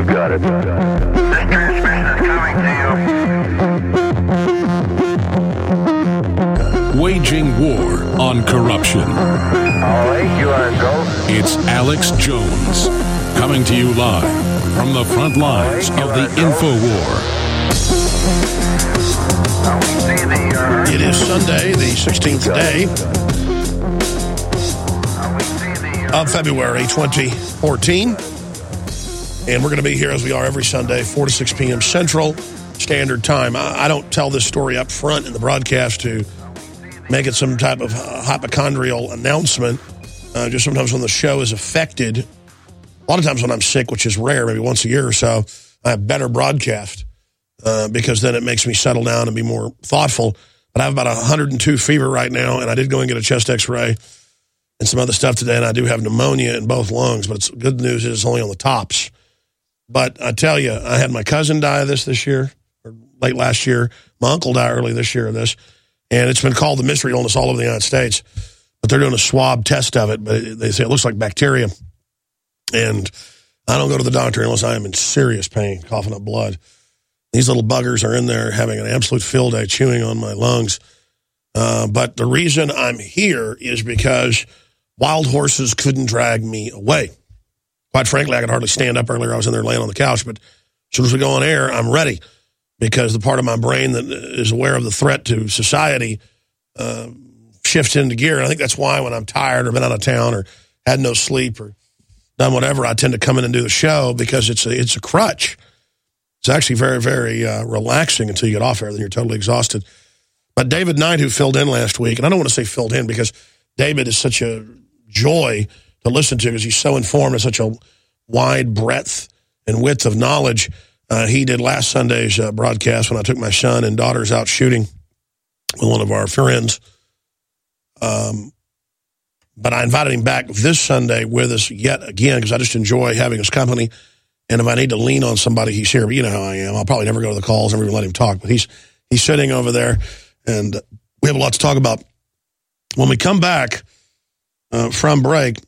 got it. This transmission is coming to you. Waging war on corruption. All right, you are go. It's Alex Jones, coming to you live from the front lines of the InfoWar. It is Sunday, the 16th day of February 2014. And we're going to be here as we are every Sunday, 4 to 6 p.m. Central Standard Time. I don't tell this story up front in the broadcast to make it some type of hypochondrial announcement. Just sometimes when the show is affected, a lot of times when I'm sick, which is rare, maybe once a year or so, I have better broadcast because then it makes me settle down and be more thoughtful. But I have about 102 fever right now, and I did go and get a chest x-ray and some other stuff today, and I do have pneumonia in both lungs, but good news is it's only on the tops. But I tell you, I had my cousin die of this year, or late last year. My uncle died early this year of this, and it's been called the mystery illness all over the United States. But they're doing a swab test of it, but they say it looks like bacteria. And I don't go to the doctor unless I am in serious pain, coughing up blood. These little buggers are in there having an absolute field day, chewing on my lungs. But the reason I'm here is because wild horses couldn't drag me away. Quite frankly, I could hardly stand up earlier. I was in there laying on the couch. But as soon as we go on air, I'm ready because the part of my brain that is aware of the threat to society shifts into gear. And I think that's why when I'm tired or been out of town or had no sleep or done whatever, I tend to come in and do the show because it's a crutch. It's actually very, very relaxing until you get off air. Then you're totally exhausted. But David Knight, who filled in last week, and I don't want to say filled in because David is such a joy to listen to because he's so informed and such a wide breadth and width of knowledge. He did last Sunday's broadcast when I took my son and daughters out shooting with one of our friends. But I invited him back this Sunday with us yet again because I just enjoy having his company. And if I need to lean on somebody, he's here. But you know how I am. I'll probably never go to the calls, never even let him talk. But he's sitting over there, and we have a lot to talk about. When we come back from break,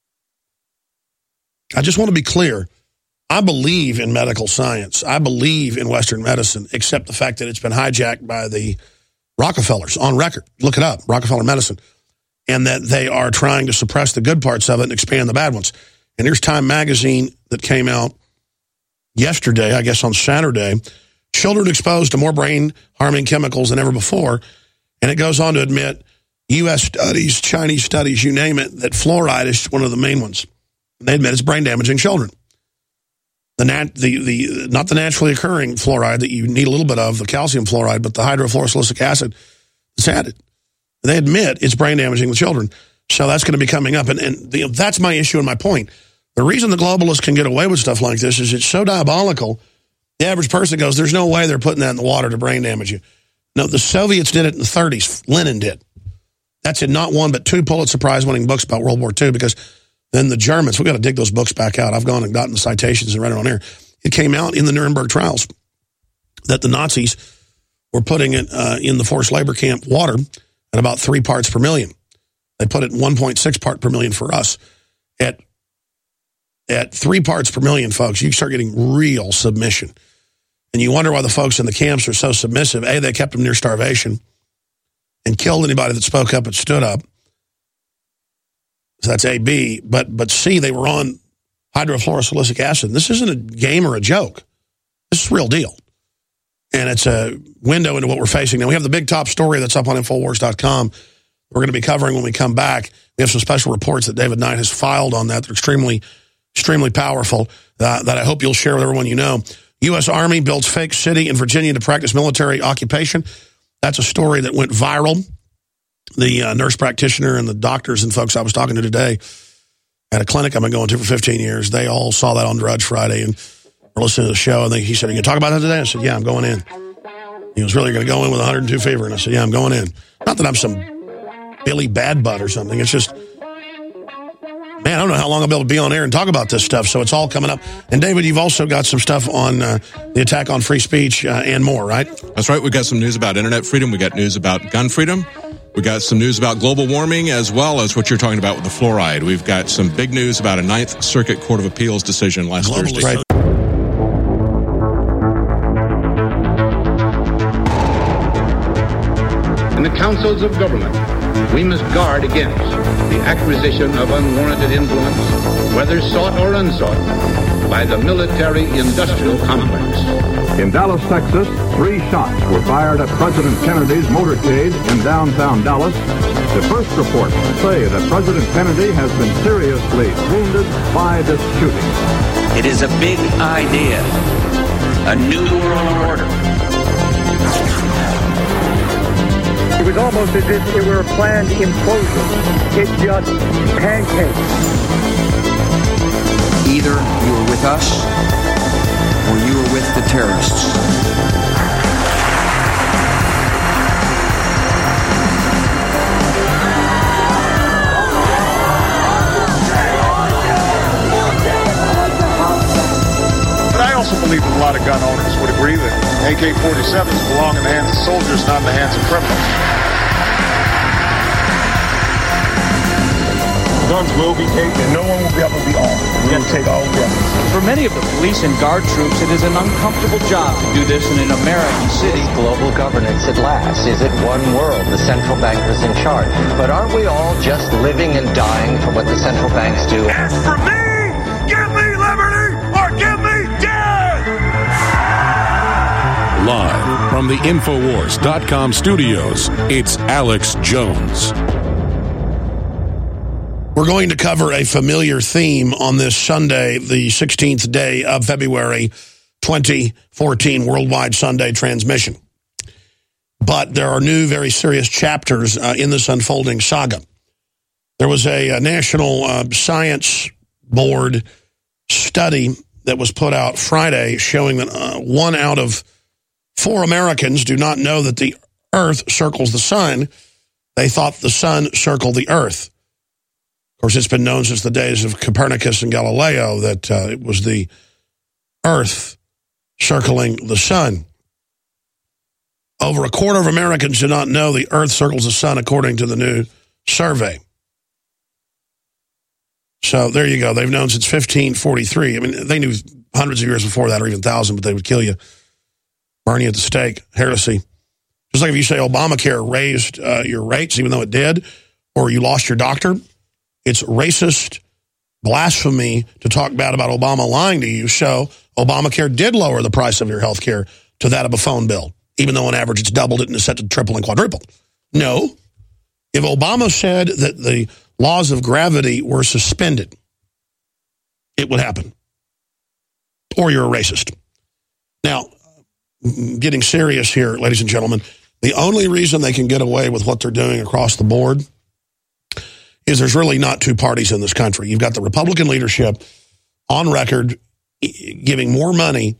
I just want to be clear. I believe in medical science. I believe in Western medicine, except the fact that it's been hijacked by the Rockefellers on record. Look it up, Rockefeller medicine. And that they are trying to suppress the good parts of it and expand the bad ones. And here's Time magazine that came out yesterday, I guess on Saturday. Children exposed to more brain-harming chemicals than ever before. And it goes on to admit U.S. studies, Chinese studies, you name it, that fluoride is one of the main ones. And they admit it's brain-damaging children. Not the naturally occurring fluoride that you need a little bit of, the calcium fluoride, but the hydrofluorosilicic acid that's added. They admit it's brain-damaging the children. So that's going to be coming up. And that's my issue and my point. The reason the globalists can get away with stuff like this is it's so diabolical. The average person goes, there's no way they're putting that in the water to brain damage you. No, the Soviets did it in the 30s. Lenin did. That's in not one but two Pulitzer Prize-winning books about World War II because then the Germans, we've got to dig those books back out. I've gone and gotten the citations and read it on air. It came out in the Nuremberg trials that the Nazis were putting it in the forced labor camp water at about 3 parts per million. They put it 1.6 part per million for us. At 3 parts per million, folks, you start getting real submission. And you wonder why the folks in the camps are so submissive. A, they kept them near starvation and killed anybody that spoke up and stood up. So that's A, B. But C, they were on hydrofluorosilicic acid. This isn't a game or a joke. This is a real deal. And it's a window into what we're facing. Now, we have the big top story that's up on Infowars.com. We're going to be covering when we come back. We have some special reports that David Knight has filed on that. They're extremely, extremely powerful that I hope you'll share with everyone you know. U.S. Army builds fake city in Virginia to practice military occupation. That's a story that went viral. The nurse practitioner and the doctors and folks I was talking to today at a clinic I've been going to for 15 years, they all saw that on Drudge Friday and were listening to the show. And he said, "Are you going to talk about that today?" I said, "Yeah, I'm going in." He was really going to go in with 102 fever. And I said, "Yeah, I'm going in." Not that I'm some Billy Bad Butt or something. It's just, man, I don't know how long I'll be able to be on air and talk about this stuff. So it's all coming up. And David, you've also got some stuff on the attack on free speech and more, right? That's right. We've got some news about internet freedom. We got news about gun freedom. We got some news about global warming, as well as what you're talking about with the fluoride. We've got some big news about a Ninth Circuit Court of Appeals decision last Thursday. Right. and the councils of government, we must guard against the acquisition of unwarranted influence, whether sought or unsought, by the military-industrial complex. In Dallas, Texas, 3 shots were fired at President Kennedy's motorcade in downtown Dallas. The first reports say that President Kennedy has been seriously wounded by this shooting. It is a big idea, a new world order. It was almost as if it were a planned implosion. It just pancaked. Either you were with us or you were with the terrorists. But I also believe that a lot of gun owners would agree that AK-47s belong in the hands of soldiers, not in the hands of criminals. Guns will be taken. No one will be able to be armed. We will take all guns. For many of the police and guard troops, it is an uncomfortable job to do this in an American city. Global governance at last. Is it one world? The central bankers in charge. But aren't we all just living and dying for what the central banks do? As for me, give me liberty or give me death! Live from the Infowars.com studios, it's Alex Jones. We're going to cover a familiar theme on this Sunday, the 16th day of February 2014, worldwide Sunday transmission. But there are new, very serious chapters in this unfolding saga. There was a National Science Board study that was put out Friday showing that 1 out of 4 Americans do not know that the Earth circles the sun. They thought the sun circled the Earth. Of course, it's been known since the days of Copernicus and Galileo that it was the Earth circling the sun. Over a quarter of Americans do not know the Earth circles the sun, according to the new survey. So there you go. They've known since 1543. I mean, they knew hundreds of years before that, or even 1,000, but they would kill you, burn you at the stake, heresy. Just like if you say Obamacare raised your rates, even though it did, or you lost your doctor, it's racist blasphemy to talk bad about Obama lying to you. So Obamacare did lower the price of your health care to that of a phone bill, even though on average it's doubled it and is set to triple and quadruple. No. If Obama said that the laws of gravity were suspended, it would happen. Or you're a racist. Now, getting serious here, ladies and gentlemen, the only reason they can get away with what they're doing across the board is there's really not 2 parties in this country. You've got the Republican leadership on record giving more money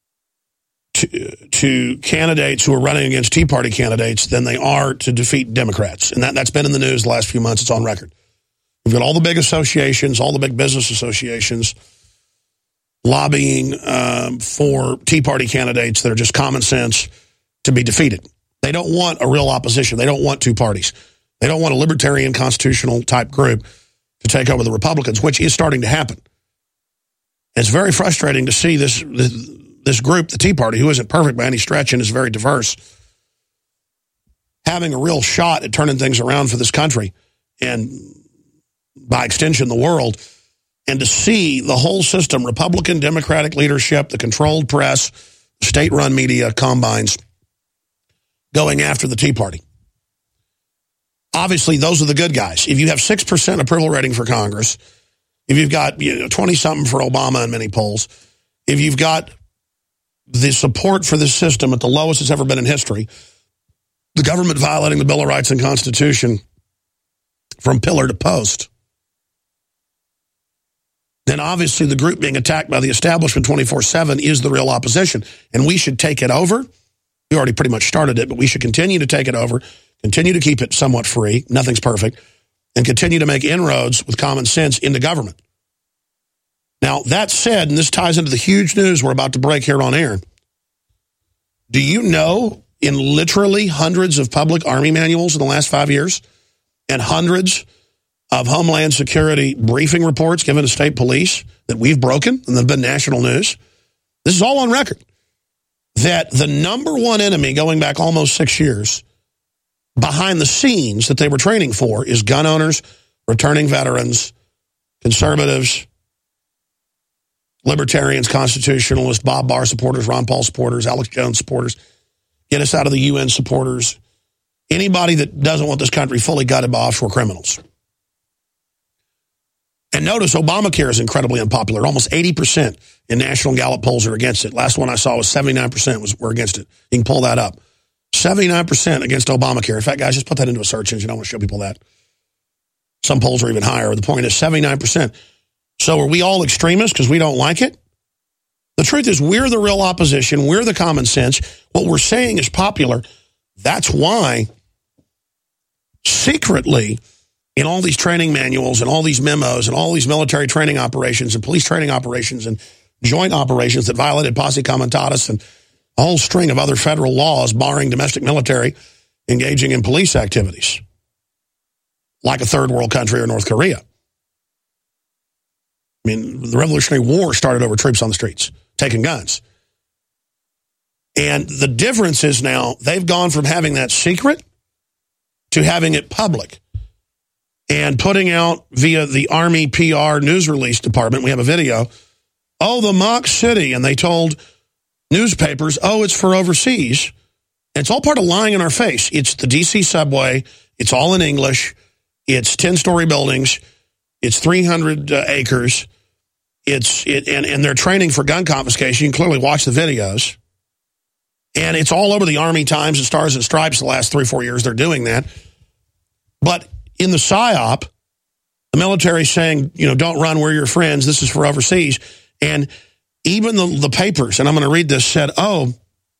to candidates who are running against Tea Party candidates than they are to defeat Democrats. And that's been in the news the last few months. It's on record. We've got all the big associations, all the big business associations lobbying for Tea Party candidates that are just common sense to be defeated. They don't want a real opposition. They don't want 2 parties. They don't want a libertarian constitutional type group to take over the Republicans, which is starting to happen. It's very frustrating to see this group, the Tea Party, who isn't perfect by any stretch and is very diverse, having a real shot at turning things around for this country and, by extension, the world. And to see the whole system, Republican, Democratic leadership, the controlled press, state-run media combines, going after the Tea Party. Obviously, those are the good guys. If you have 6% approval rating for Congress, if you've got 20-something for Obama in many polls, if you've got the support for this system at the lowest it's ever been in history, the government violating the Bill of Rights and Constitution from pillar to post, then obviously the group being attacked by the establishment 24/7 is the real opposition. And we should take it over. We already pretty much started it, but we should continue to take it over, continue to keep it somewhat free, nothing's perfect, and continue to make inroads with common sense into government. Now, that said, and this ties into the huge news we're about to break here on air, do you know in literally hundreds of public Army manuals in the last 5 years and hundreds of Homeland Security briefing reports given to state police that we've broken and they've been national news, this is all on record, that the number one enemy going back almost 6 years behind the scenes that they were training for is gun owners, returning veterans, conservatives, libertarians, constitutionalists, Bob Barr supporters, Ron Paul supporters, Alex Jones supporters, get us out of the UN supporters, anybody that doesn't want this country fully gutted by offshore criminals. And notice Obamacare is incredibly unpopular. Almost 80% in National Gallup polls are against it. Last one I saw was 79% were against it. You can pull that up. 79% against Obamacare. In fact, guys, just put that into a search engine. I want to show people that. Some polls are even higher. The point is 79%. So are we all extremists because we don't like it? The truth is we're the real opposition. We're the common sense. What we're saying is popular. That's why secretly in all these training manuals and all these memos and all these military training operations and police training operations and joint operations that violated posse comitatus and a whole string of other federal laws barring domestic military engaging in police activities, like a third world country or North Korea. I mean, the Revolutionary War started over troops on the streets, taking guns. And the difference is now they've gone from having that secret to having it public and putting out via the Army PR news release department. We have a video. Oh, the mock city. And they told newspapers, oh, it's for overseas. And it's all part of lying in our face. It's the D.C. subway. It's all in English. It's 10-story buildings. It's 300 acres. And they're training for gun confiscation. You can clearly watch the videos. And it's all over the Army Times and Stars and Stripes the last 3 or 4 years. They're doing that. But in the PSYOP, the military saying, you know, don't run, we're your friends. This is for overseas. And even the papers, and I'm going to read this, said, oh,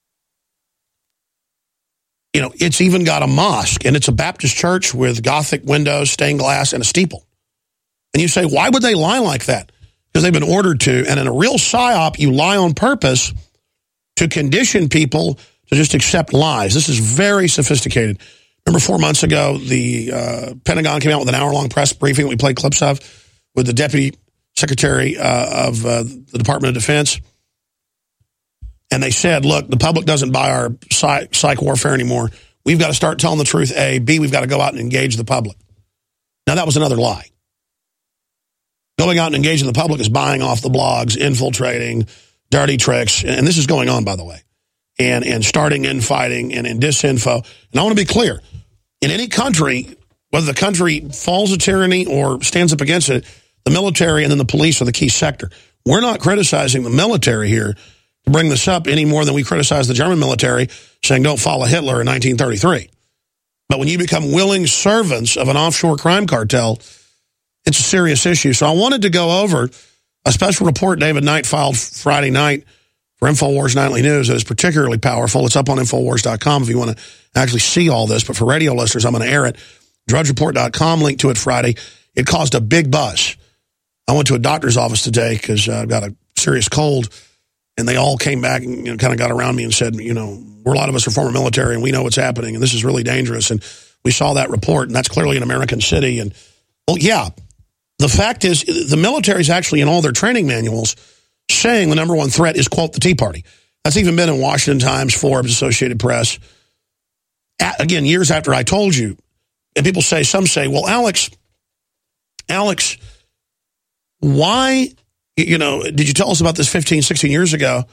you know, it's even got a mosque, and it's a Baptist church with Gothic windows, stained glass, and a steeple. And you say, why would they lie like that? Because they've been ordered to. And in a real PSYOP, you lie on purpose to condition people to just accept lies. This is very sophisticated. Remember 4 months ago, the Pentagon came out with an hour-long press briefing we played clips of with the Deputy Secretary of the Department of Defense. And they said, look, the public doesn't buy our psych warfare anymore. We've got to start telling the truth, A. B, we've got to go out and engage the public. Now, that was another lie. Going out and engaging the public is buying off the blogs, infiltrating, dirty tricks. And this is going on, by the way. And starting infighting and in disinfo. And I want to be clear. In any country, whether the country falls to tyranny or stands up against it, the military and then the police are the key sector. We're not criticizing the military here to bring this up any more than we criticize the German military saying don't follow Hitler in 1933. But when you become willing servants of an offshore crime cartel, it's a serious issue. So I wanted to go over a special report David Knight filed Friday night for InfoWars Nightly News that is particularly powerful. It's up on Infowars.com if you want to actually see all this. But for radio listeners, I'm going to air it. DrudgeReport.com, link to it Friday. It caused a big buzz. I went to a doctor's office today because I've got a serious cold, and they all came back and kind of got around me and said, you know, a lot of us are former military, and we know what's happening, and this is really dangerous. And we saw that report, and that's clearly an American city. And, well, yeah, the fact is the military is actually in all their training manuals saying the number one threat is, quote, the Tea Party. That's even been in Washington Times, Forbes, Associated Press. Again, years after I told you, and people say, some say, well, Alex, why, you know, did you tell us about this 15, 16 years ago?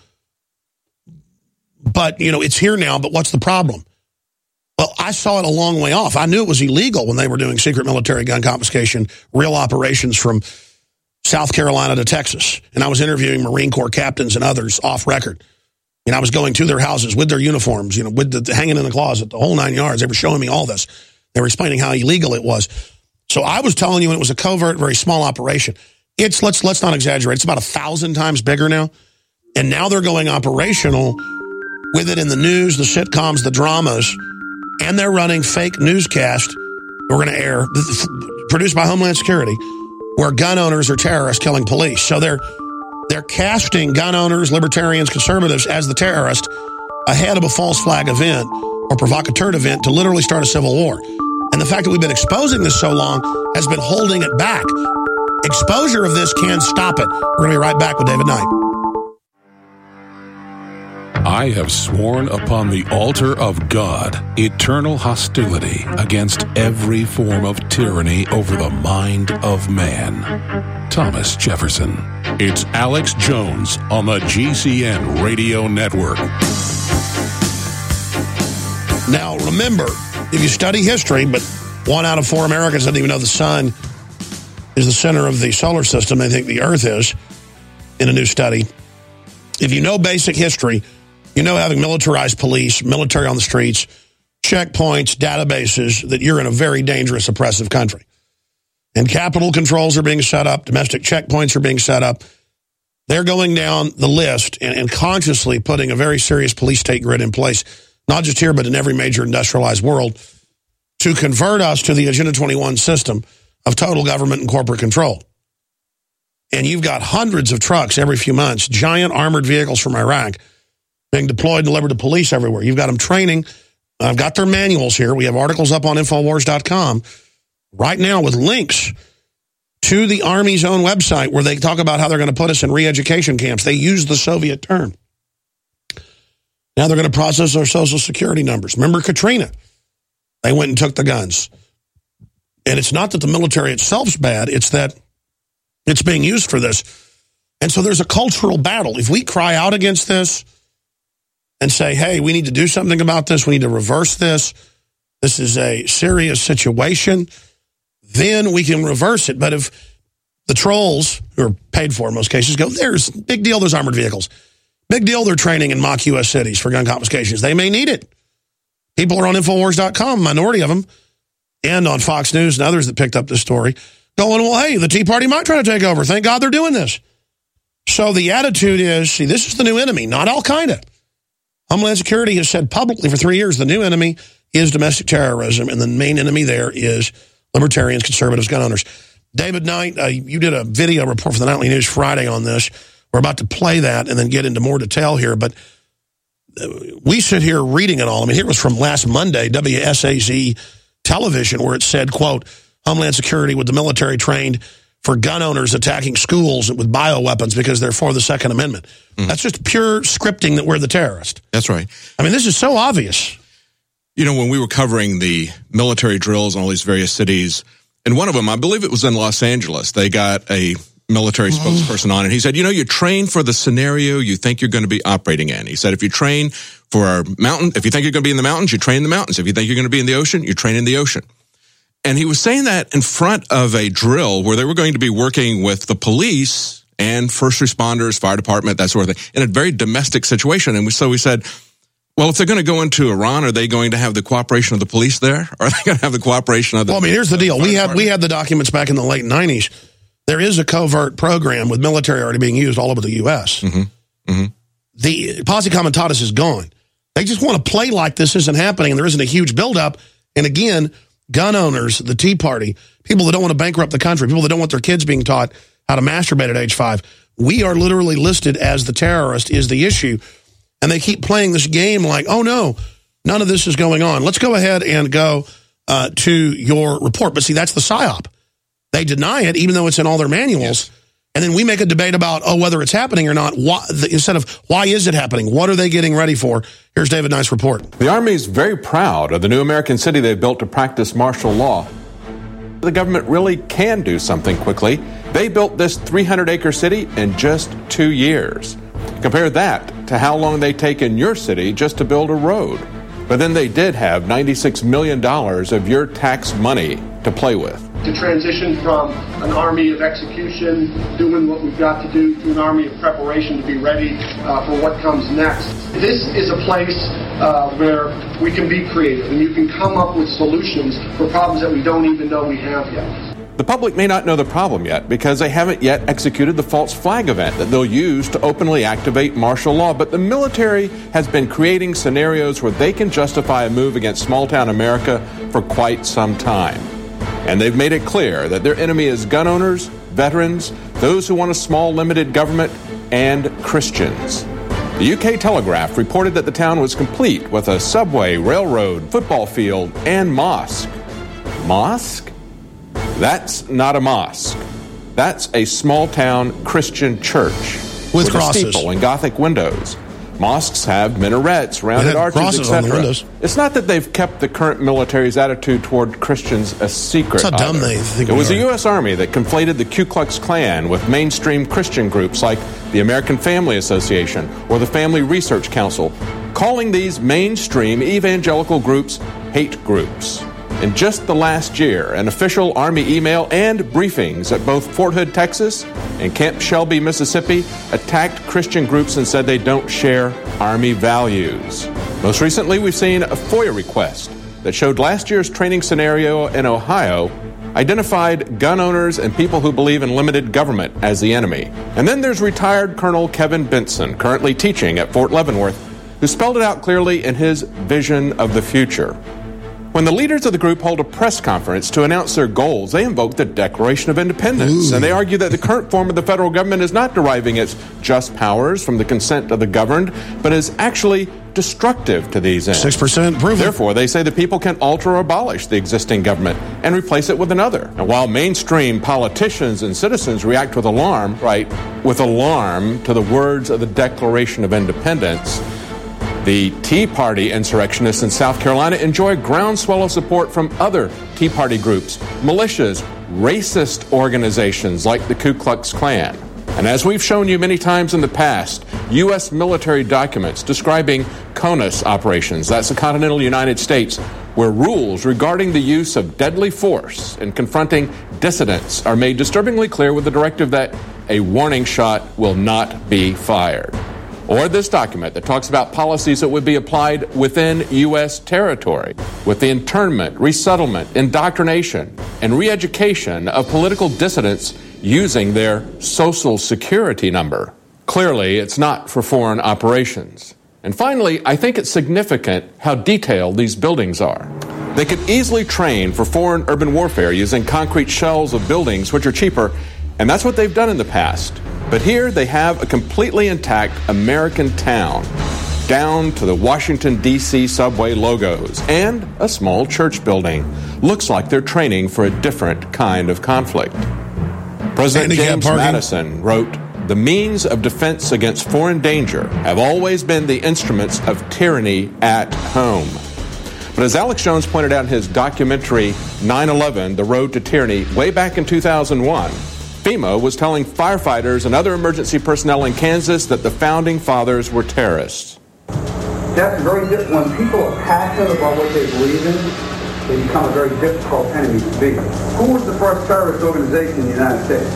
But, you know, it's here now, but what's the problem? Well, I saw it a long way off. I knew it was illegal when they were doing secret military gun confiscation, real operations from South Carolina to Texas. And I was interviewing Marine Corps captains and others off record. And I was going to their houses with their uniforms, you know, with the hanging in the closet, the whole 9 yards. They were showing me all this. They were explaining how illegal it was. So I was telling you it was a covert, very small operation. It's, let's not exaggerate, it's about 1,000 times bigger now. And now they're going operational with it in the news, the sitcoms, the dramas, and they're running fake newscasts we're going to air, produced by Homeland Security, where gun owners are terrorists killing police. So they're casting gun owners, libertarians, conservatives as the terrorist ahead of a false flag event or provocateur event to literally start a civil war. And the fact that we've been exposing this so long has been holding it back. Exposure of this can stop it. We're going to be right back with David Knight. I have sworn upon the altar of God eternal hostility against every form of tyranny over the mind of man. Thomas Jefferson. It's Alex Jones on the GCN Radio Network. Now, remember, if you study history, but 1 out of 4 Americans doesn't even know the sun is the center of the solar system. They think the Earth is, in a new study. If you know basic history, you know having militarized police, military on the streets, checkpoints, databases, that you're in a very dangerous, oppressive country. And capital controls are being set up, domestic checkpoints are being set up. They're going down the list and consciously putting a very serious police-state grid in place, not just here, but in every major industrialized world, to convert us to the Agenda 21 system of total government and corporate control. And you've got hundreds of trucks every few months, giant armored vehicles from Iraq being deployed and delivered to police everywhere. You've got them training. I've got their manuals here. We have articles up on Infowars.com right now with links to the Army's own website where they talk about how they're going to put us in re-education camps. They use the Soviet term. Now they're going to process our Social Security numbers. Remember Katrina? They went and took the guns. And it's not that the military itself's bad. It's that it's being used for this. And so there's a cultural battle. If we cry out against this and say, hey, we need to do something about this, we need to reverse this, this is a serious situation, then we can reverse it. But if the trolls, who are paid for in most cases, go, there's big deal, those armored vehicles. Big deal, they're training in mock U.S. cities for gun confiscations. They may need it. People are on Infowars.com, minority of them, and on Fox News and others that picked up this story, going, well, hey, the Tea Party might try to take over. Thank God they're doing this. So the attitude is, see, this is the new enemy, not Al-Qaeda. Homeland Security has said publicly for 3 years the new enemy is domestic terrorism, and the main enemy there is libertarians, conservatives, gun owners. David Knight, you did a video report for the Nightly News Friday on this. We're about to play that and then get into more detail here, but we sit here reading it all. I mean, here it was from last Monday, WSAZ television, where it said, quote, Homeland Security with the military trained for gun owners attacking schools with bioweapons because they're for the Second Amendment. That's just pure scripting that we're the terrorist. That's right. I mean, this is so obvious. You know, when we were covering the military drills in all these various cities, and one of them, I believe it was in Los Angeles, they got a military spokesperson on, and he said, you know, you train for the scenario you think you're going to be operating in. He said, if you train for a mountain, if you think you're going to be in the mountains, you train in the mountains. If you think you're going to be in the ocean, you train in the ocean. And he was saying that in front of a drill where they were going to be working with the police and first responders, fire department, that sort of thing, in a very domestic situation. And so we said, well, if they're going to go into Iran, are they going to have the cooperation of the police there? Or are they going to have the cooperation of the... Well, I mean, here's the deal. We had the documents back in the late 90s. There is a covert program with military already being used all over the U.S. The Posse Comitatus is gone. They just want to play like this isn't happening and there isn't a huge buildup. And again, gun owners, the Tea Party, people that don't want to bankrupt the country, people that don't want their kids being taught how to masturbate at age 5. We are literally listed as the terrorist is the issue. And they keep playing this game like, oh, no, none of this is going on. Let's go ahead and go to your report. But see, that's the PSYOP. They deny it, even though it's in all their manuals. Yes. And then we make a debate about, oh, whether it's happening or not, instead of why is it happening? What are they getting ready for? Here's David Knight's report. The Army is very proud of the new American city they've built to practice martial law. The government really can do something quickly. They built this 300-acre city in just 2 years. Compare that to how long they take in your city just to build a road. But then they did have $96 million of your tax money to play with. To transition from an army of execution, doing what we've got to do, to an army of preparation to be ready for what comes next. This is a place where we can be creative and you can come up with solutions for problems that we don't even know we have yet. The public may not know the problem yet because they haven't yet executed the false flag event that they'll use to openly activate martial law. But the military has been creating scenarios where they can justify a move against small-town America for quite some time. And they've made it clear that their enemy is gun owners, veterans, those who want a small, limited government, and Christians. The UK Telegraph reported that the town was complete with a subway, railroad, football field, and mosque. Mosque? That's not a mosque. That's a small-town Christian church with crosses, a steeple and Gothic windows. Mosques have minarets, rounded arches, etc. It's not that they've kept the current military's attitude toward Christians a secret. That's how dumb they think it was we the are. U.S. Army that conflated the Ku Klux Klan with mainstream Christian groups like the American Family Association or the Family Research Council, calling these mainstream evangelical groups hate groups. In just the last year, an official Army email and briefings at both Fort Hood, Texas, and Camp Shelby, Mississippi, attacked Christian groups and said they don't share Army values. Most recently, we've seen a FOIA request that showed last year's training scenario in Ohio identified gun owners and people who believe in limited government as the enemy. And then there's retired Colonel Kevin Benson, currently teaching at Fort Leavenworth, who spelled it out clearly in his vision of the future. When the leaders of the group hold a press conference to announce their goals, they invoke the Declaration of Independence. And they argue that the current form of the federal government is not deriving its just powers from the consent of the governed, but is actually destructive to these ends. 6% approval. Therefore, they say the people can alter or abolish the existing government and replace it with another. And while mainstream politicians and citizens react with alarm, to the words of the Declaration of Independence, the Tea Party insurrectionists in South Carolina enjoy a groundswell of support from other Tea Party groups, militias, racist organizations like the Ku Klux Klan. And as we've shown you many times in the past, U.S. military documents describing CONUS operations, that's the continental United States, where rules regarding the use of deadly force in confronting dissidents are made disturbingly clear with the directive that a warning shot will not be fired. Or this document that talks about policies that would be applied within U.S. territory with the internment, resettlement, indoctrination, and re-education of political dissidents using their social security number. Clearly, it's not for foreign operations. And finally, I think it's significant how detailed these buildings are. They could easily train for foreign urban warfare using concrete shells of buildings, which are cheaper, and that's what they've done in the past. But here they have a completely intact American town, down to the Washington, D.C. subway logos, and a small church building. Looks like they're training for a different kind of conflict. President James Madison wrote, "The means of defense against foreign danger have always been the instruments of tyranny at home." But as Alex Jones pointed out in his documentary 9/11, The Road to Tyranny, way back in 2001, FEMA was telling firefighters and other emergency personnel in Kansas that the founding fathers were terrorists. That's very difficult. When people are passionate about what they believe in, they become a very difficult enemy to beat. Who was the first terrorist organization in the United States?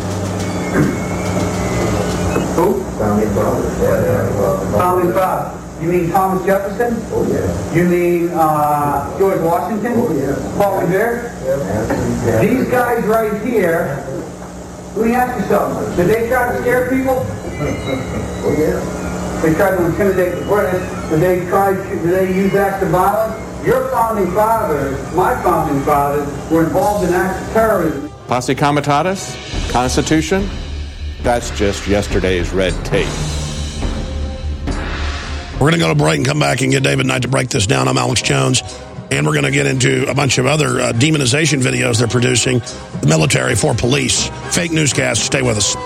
Who? Founding Fathers. Founding Fathers. You mean Thomas Jefferson? Oh, yeah. You mean George Washington? Oh, yeah. Paul Revere? Yeah. These guys right here. Let me ask you something. Did they try to scare people? Oh, yeah. They tried to intimidate the British. Did they use acts of violence? Your founding fathers, my founding fathers, were involved in acts of terrorism. Posse Comitatus? Constitution? That's just yesterday's red tape. We're going to go to break and come back and get David Knight to break this down. I'm Alex Jones. And we're going to get into a bunch of other demonization videos they're producing, the military for police. Fake newscasts. Stay with us.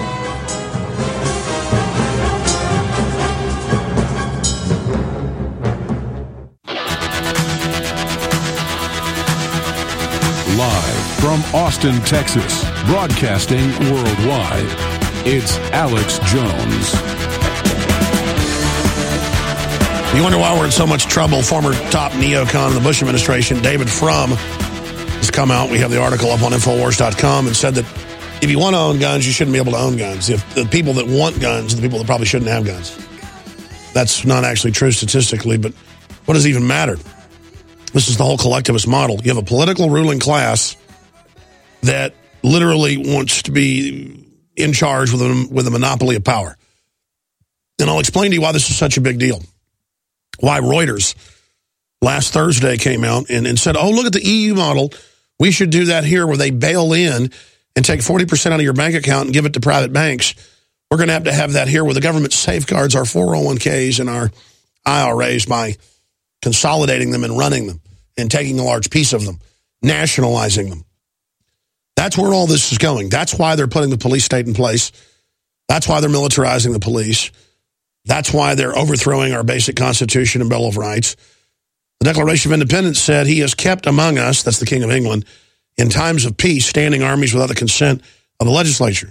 Live from Austin, Texas, broadcasting worldwide, it's Alex Jones. You wonder why we're in so much trouble. Former top neocon in the Bush administration, David Frum, has come out. We have the article up on Infowars.com and said that if you want to own guns, you shouldn't be able to own guns. If the people that want guns are the people that probably shouldn't have guns. That's not actually true statistically, but what does it even matter? This is the whole collectivist model. You have a political ruling class that literally wants to be in charge with a monopoly of power. And I'll explain to you why this is such a big deal. Why Reuters last Thursday came out and said, oh, look at the EU model. We should do that here where they bail in and take 40% out of your bank account and give it to private banks. We're going to have that here where the government safeguards our 401ks and our IRAs by consolidating them and running them and taking a large piece of them, nationalizing them. That's where all this is going. That's why they're putting the police state in place. That's why they're militarizing the police. That's why they're overthrowing our basic Constitution and Bill of Rights. The Declaration of Independence said he has kept among us, that's the King of England, in times of peace, standing armies without the consent of the legislatures.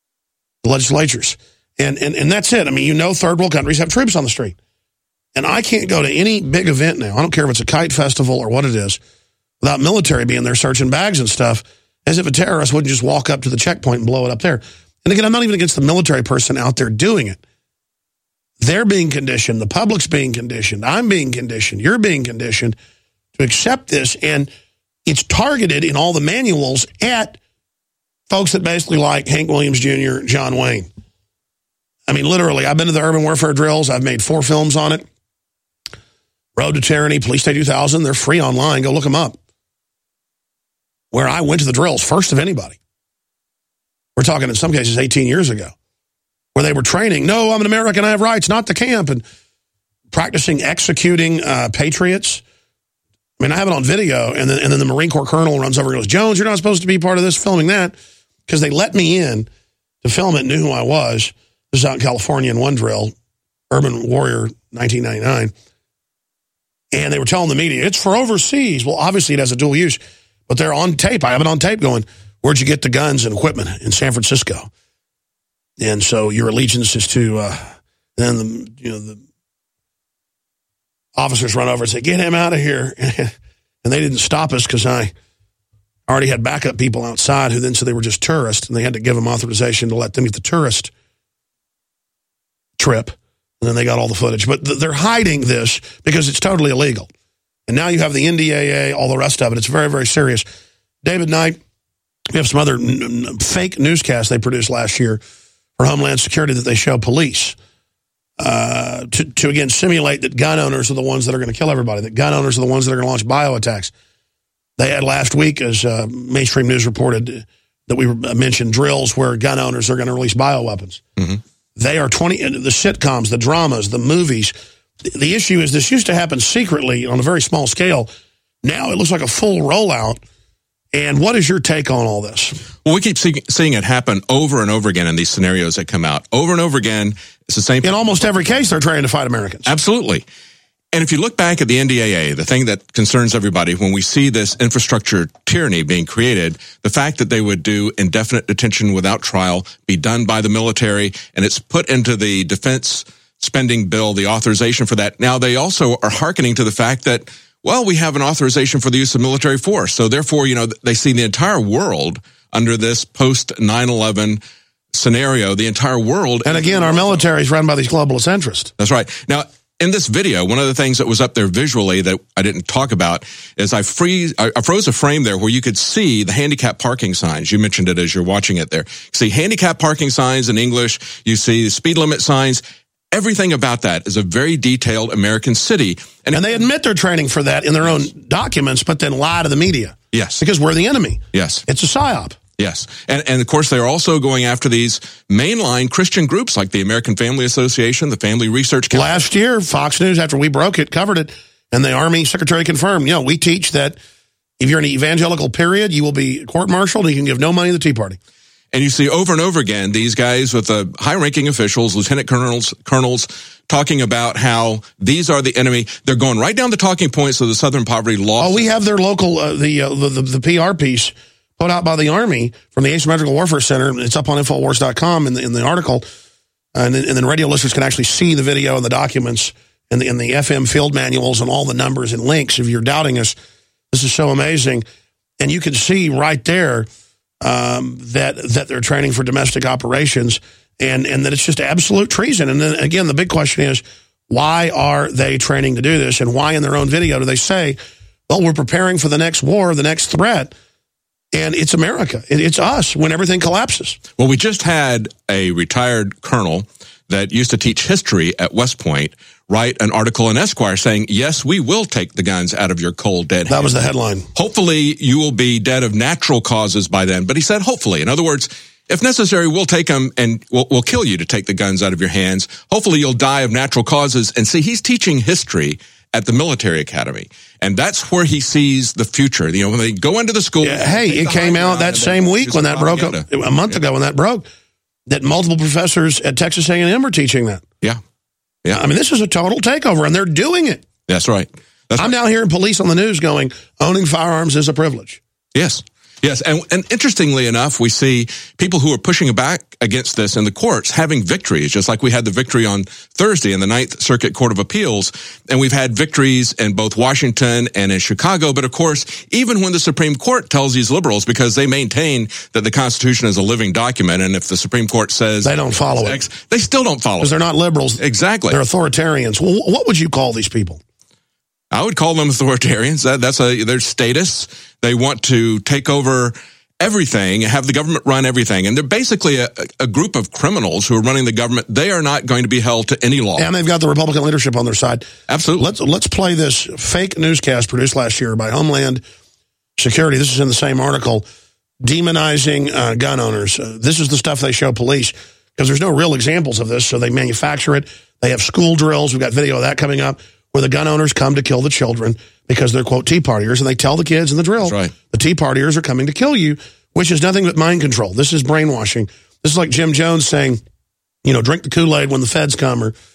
And that's it. I mean, third world countries have troops on the street. And I can't go to any big event now, I don't care if it's a kite festival or what it is, without military being there searching bags and stuff, as if a terrorist wouldn't just walk up to the checkpoint and blow it up there. And again, I'm not even against the military person out there doing it. They're being conditioned. The public's being conditioned. I'm being conditioned. You're being conditioned to accept this. And it's targeted in all the manuals at folks that basically like Hank Williams Jr., John Wayne. I mean, literally, I've been to the urban warfare drills. I've made 4 films on it. Road to Tyranny, Police State 2000. They're free online. Go look them up. Where I went to the drills first of anybody. We're talking in some cases 18 years ago. Where they were training, no, I'm an American, I have rights, not the camp. And practicing executing patriots. I mean, I have it on video. And then the Marine Corps colonel runs over and goes, Jones, you're not supposed to be part of this, filming that. Because they let me in to film it, knew who I was. This is out in California in one drill, Urban Warrior 1999. And they were telling the media, it's for overseas. Well, obviously it has a dual use. But they're on tape. I have it on tape going, where'd you get the guns and equipment? In San Francisco. And so your allegiance is to, then the officers run over and say, get him out of here. And they didn't stop us because I already had backup people outside who then said they were just tourists, and they had to give them authorization to let them get the tourist trip. And then they got all the footage. But they're hiding this because it's totally illegal. And now you have the NDAA, all the rest of it. It's very, very serious. David Knight, we have some other fake newscasts they produced last year for Homeland Security that they show police to again, simulate that gun owners are the ones that are going to kill everybody, that gun owners are the ones that are going to launch bio-attacks. They had last week, as mainstream news reported, that we mentioned drills where gun owners are going to release bioweapons. Mm-hmm. They are the sitcoms, the dramas, the movies. The issue is this used to happen secretly on a very small scale. Now it looks like a full rollout. And what is your take on all this? Well, we keep seeing it happen over and over again in these scenarios that come out. Over and over again, it's the same. In almost every case, they're trying to fight Americans. Absolutely. And if you look back at the NDAA, the thing that concerns everybody when we see this infrastructure tyranny being created, the fact that they would do indefinite detention without trial, be done by the military, and it's put into the defense spending bill, the authorization for that. Now, they also are hearkening to the fact that, well, we have an authorization for the use of military force. So therefore, they see the entire world under this post 9/11 scenario, the entire world. And again, our military is run by these globalist interests. That's right. Now, in this video, one of the things that was up there visually that I didn't talk about is I froze a frame there where you could see the handicap parking signs. You mentioned it as you're watching it there. You see handicap parking signs in English. You see speed limit signs. Everything about that is a very detailed American city. And they admit they're training for that in their own documents, but then lie to the media. Yes. Because we're the enemy. Yes. It's a psyop. Yes. And of course, they're also going after these mainline Christian groups like the American Family Association, the Family Research Council. Last year, Fox News, after we broke it, covered it, and the Army Secretary confirmed, we teach that if you're in an evangelical period, you will be court-martialed and you can give no money to the Tea Party. And you see over and over again these guys with the high-ranking officials, lieutenant colonels, talking about how these are the enemy. They're going right down the talking points of the Southern Poverty Law. Oh, we have their local, the PR piece put out by the Army from the Asymmetrical Warfare Center. It's up on Infowars.com in the article. And then radio listeners can actually see the video and the documents and the FM field manuals and all the numbers and links. If you're doubting us, this is so amazing. And you can see right there that they're training for domestic operations and that it's just absolute treason. And then, again, the big question is, why are they training to do this? And why in their own video do they say, well, we're preparing for the next war, the next threat, and it's America. It's us when everything collapses. Well, we just had a retired colonel that used to teach history at West Point write an article in Esquire saying, yes, we will take the guns out of your cold, dead hands. That was the headline. Hopefully, you will be dead of natural causes by then. But he said, hopefully. In other words, if necessary, we'll take them and we'll kill you to take the guns out of your hands. Hopefully, you'll die of natural causes. And see, he's teaching history at the military academy. And that's where he sees the future. When they go into the school. Yeah, hey, it came out that same week when that broke, a month ago when that broke, that multiple professors at Texas A&M are teaching that. Yeah. Yeah. I mean, this is a total takeover, and they're doing it. That's right. I'm now hearing police on the news going, owning firearms is a privilege. Yes. Yes, and interestingly enough, we see people who are pushing back against this in the courts having victories, just like we had the victory on Thursday in the Ninth Circuit Court of Appeals, and we've had victories in both Washington and in Chicago. But of course, even when the Supreme Court tells these liberals, because they maintain that the Constitution is a living document, and if the Supreme Court says they don't follow it, they still don't follow it. Because they're not liberals. Exactly. They're authoritarians. Well, what would you call these people? I would call them authoritarians. That's their status. They want to take over everything, have the government run everything. And they're basically a group of criminals who are running the government. They are not going to be held to any law. And they've got the Republican leadership on their side. Absolutely. Let's play this fake newscast produced last year by Homeland Security. This is in the same article, demonizing gun owners. This is the stuff they show police, because there's no real examples of this, so they manufacture it. They have school drills. We've got video of that coming up, where the gun owners come to kill the children because they're, quote, Tea Partiers, and they tell the kids in the drill, right, the Tea Partiers are coming to kill you, which is nothing but mind control. This is brainwashing. This is like Jim Jones saying, drink the Kool-Aid when the feds come, or,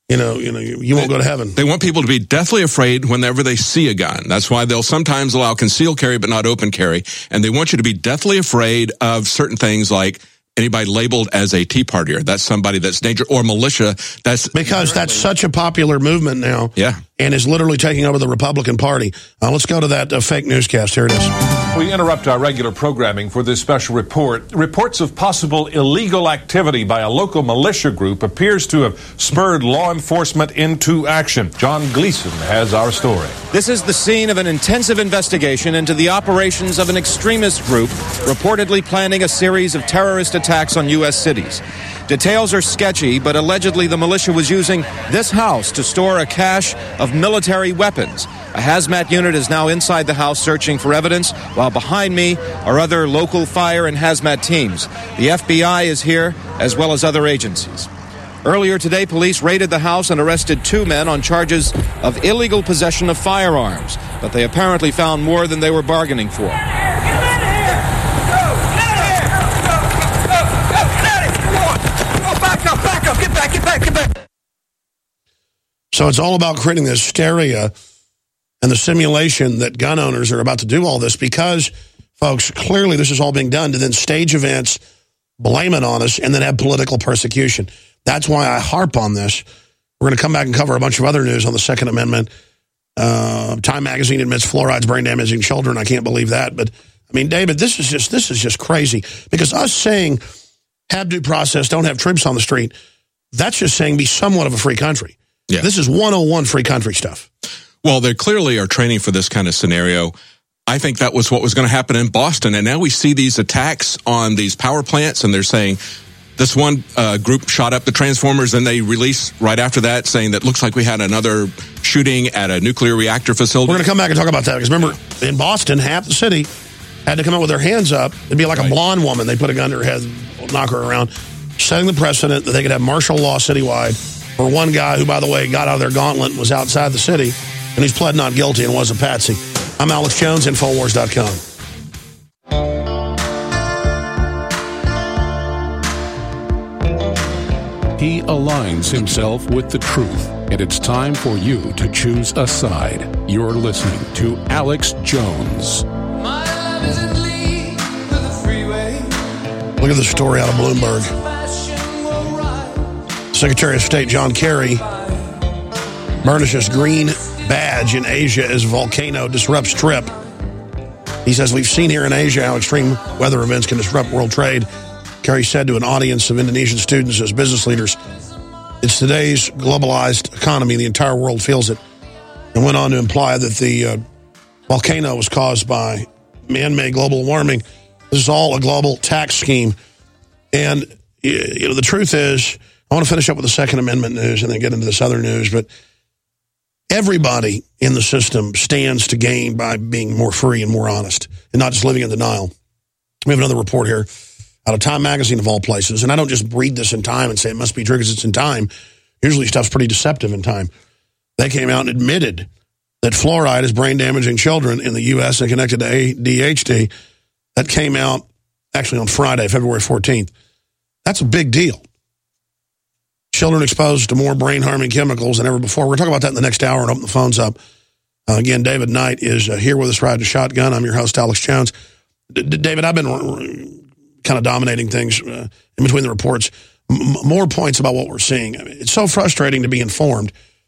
you won't go to heaven. They want people to be deathly afraid whenever they see a gun. That's why they'll sometimes allow concealed carry but not open carry, and they want you to be deathly afraid of certain things like anybody labeled as a Tea Partier. That's somebody that's dangerous, or militia. That's because that's such a popular movement now. Yeah. And is literally taking over the Republican Party. Let's go to that fake newscast. Here it is. We interrupt our regular programming for this special report. Reports of possible illegal activity by a local militia group appears to have spurred law enforcement into action. John Gleason has our story. This is the scene of an intensive investigation into the operations of an extremist group reportedly planning a series of terrorist attacks on U.S. cities. Details are sketchy, but allegedly the militia was using this house to store a cache of military weapons. A hazmat unit is now inside the house searching for evidence, while behind me are other local fire and hazmat teams. The FBI is here, as well as other agencies. Earlier today, police raided the house and arrested 2 men on charges of illegal possession of firearms, but they apparently found more than they were bargaining for. So it's all about creating this hysteria and the simulation that gun owners are about to do all this, because, folks, clearly this is all being done to then stage events, blame it on us, and then have political persecution. That's why I harp on this. We're going to come back and cover a bunch of other news on the Second Amendment. Time Magazine admits fluoride's brain damaging children. I can't believe that. But, I mean, David, this is just crazy. Because us saying have due process, don't have troops on the street, that's just saying be somewhat of a free country. Yeah. This is 101 free country stuff. Well, they clearly are training for this kind of scenario. I think that was what was going to happen in Boston. And now we see these attacks on these power plants, and they're saying this one group shot up the transformers, and they release right after that saying that looks like we had another shooting at a nuclear reactor facility. We're going to come back and talk about that, because remember, in Boston, half the city had to come out with their hands up. It'd be like a blonde woman. They put a gun to her head, knock her around, setting the precedent that they could have martial law citywide for one guy who, by the way, got out of their gauntlet and was outside the city, and he's pled not guilty and was a patsy. I'm Alex Jones, Infowars.com. He aligns himself with the truth, and it's time for you to choose a side. You're listening to Alex Jones. Look at the story out of Bloomberg. Secretary of State John Kerry burnishes green badge in Asia as volcano disrupts trip. He says, we've seen here in Asia how extreme weather events can disrupt world trade. Kerry said to an audience of Indonesian students as business leaders, it's today's globalized economy. The entire world feels it. And went on to imply that the volcano was caused by man-made global warming. This is all a global tax scheme. And the truth is, I want to finish up with the Second Amendment news and then get into this other news, but everybody in the system stands to gain by being more free and more honest and not just living in denial. We have another report here out of Time Magazine, of all places, and I don't just read this in Time and say it must be true because it's in Time. Usually stuff's pretty deceptive in Time. They came out and admitted that fluoride is brain-damaging children in the U.S. and connected to ADHD. That came out actually on Friday, February 14th. That's a big deal. children exposed to more brain-harming chemicals than ever before. We're going to talk about that in the next hour and open the phones up. Again, David Knight is here with us riding shotgun. I'm your host, Alex Jones. David, I've been kind of dominating things in between the reports. More points about what we're seeing. I mean, it's so frustrating to be informed.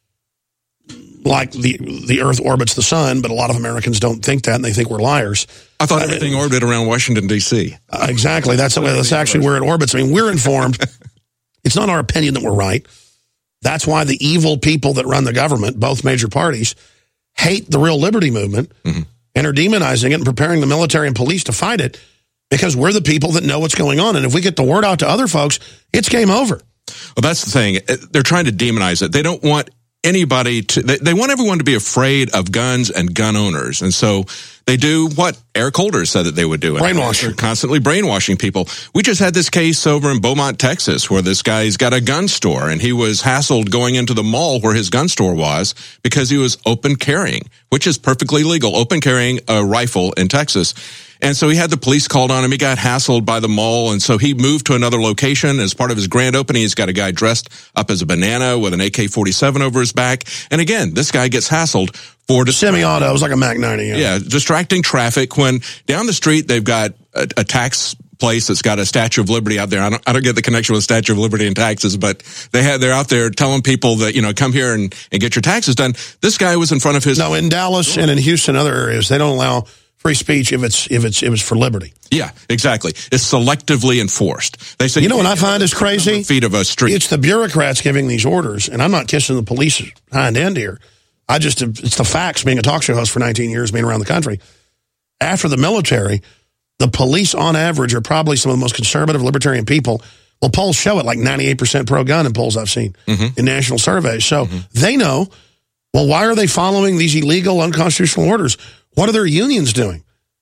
Like the Earth orbits the sun, but a lot of Americans don't think that, and they think we're liars. I thought everything orbited around Washington, D.C. Exactly. That's actually where it orbits. I mean, we're informed. It's not our opinion that we're right. That's why the evil people that run the government, both major parties, hate the real liberty movement and are demonizing it and preparing the military and police to fight it because we're the people that know what's going on. And if we get the word out to other folks, it's game over. Well, that's the thing. They're trying to demonize it. They don't want anybody to, they want everyone to be afraid of guns and gun owners. And so they do what Eric Holder said that they would do. Brainwashing. They're constantly brainwashing people. We just had this case over in Beaumont, Texas, where this guy's got a gun store and he was hassled going into the mall where his gun store was because he was open carrying, which is perfectly legal, open carrying a rifle in Texas. And so he had the police called on him. He got hassled by the mall. And so he moved to another location. As part of his grand opening, he's got a guy dressed up as a banana with an AK-47 over his back. And again, this guy gets hassled for semi-auto. It was like a Mac 90. Yeah, distracting traffic when down the street they've got a tax place that's got a Statue of Liberty out there. I don't get the connection with Statue of Liberty and taxes, but they're out there telling people that, come here and get your taxes done. This guy was in front of his. No, in Dallas and in Houston, other areas, they don't allow free speech if it's for liberty. Yeah, exactly. It's selectively enforced. They say, you know what I find is crazy? Feet of a street. It's the bureaucrats giving these orders, and I'm not kissing the police hind end here. It's the facts, being a talk show host for 19 years, being around the country. After the military, the police on average are probably some of the most conservative libertarian people. Well, polls show it, like 98% pro-gun in polls I've seen in national surveys. So they know, well, why are they following these illegal, unconstitutional orders? What are their unions doing?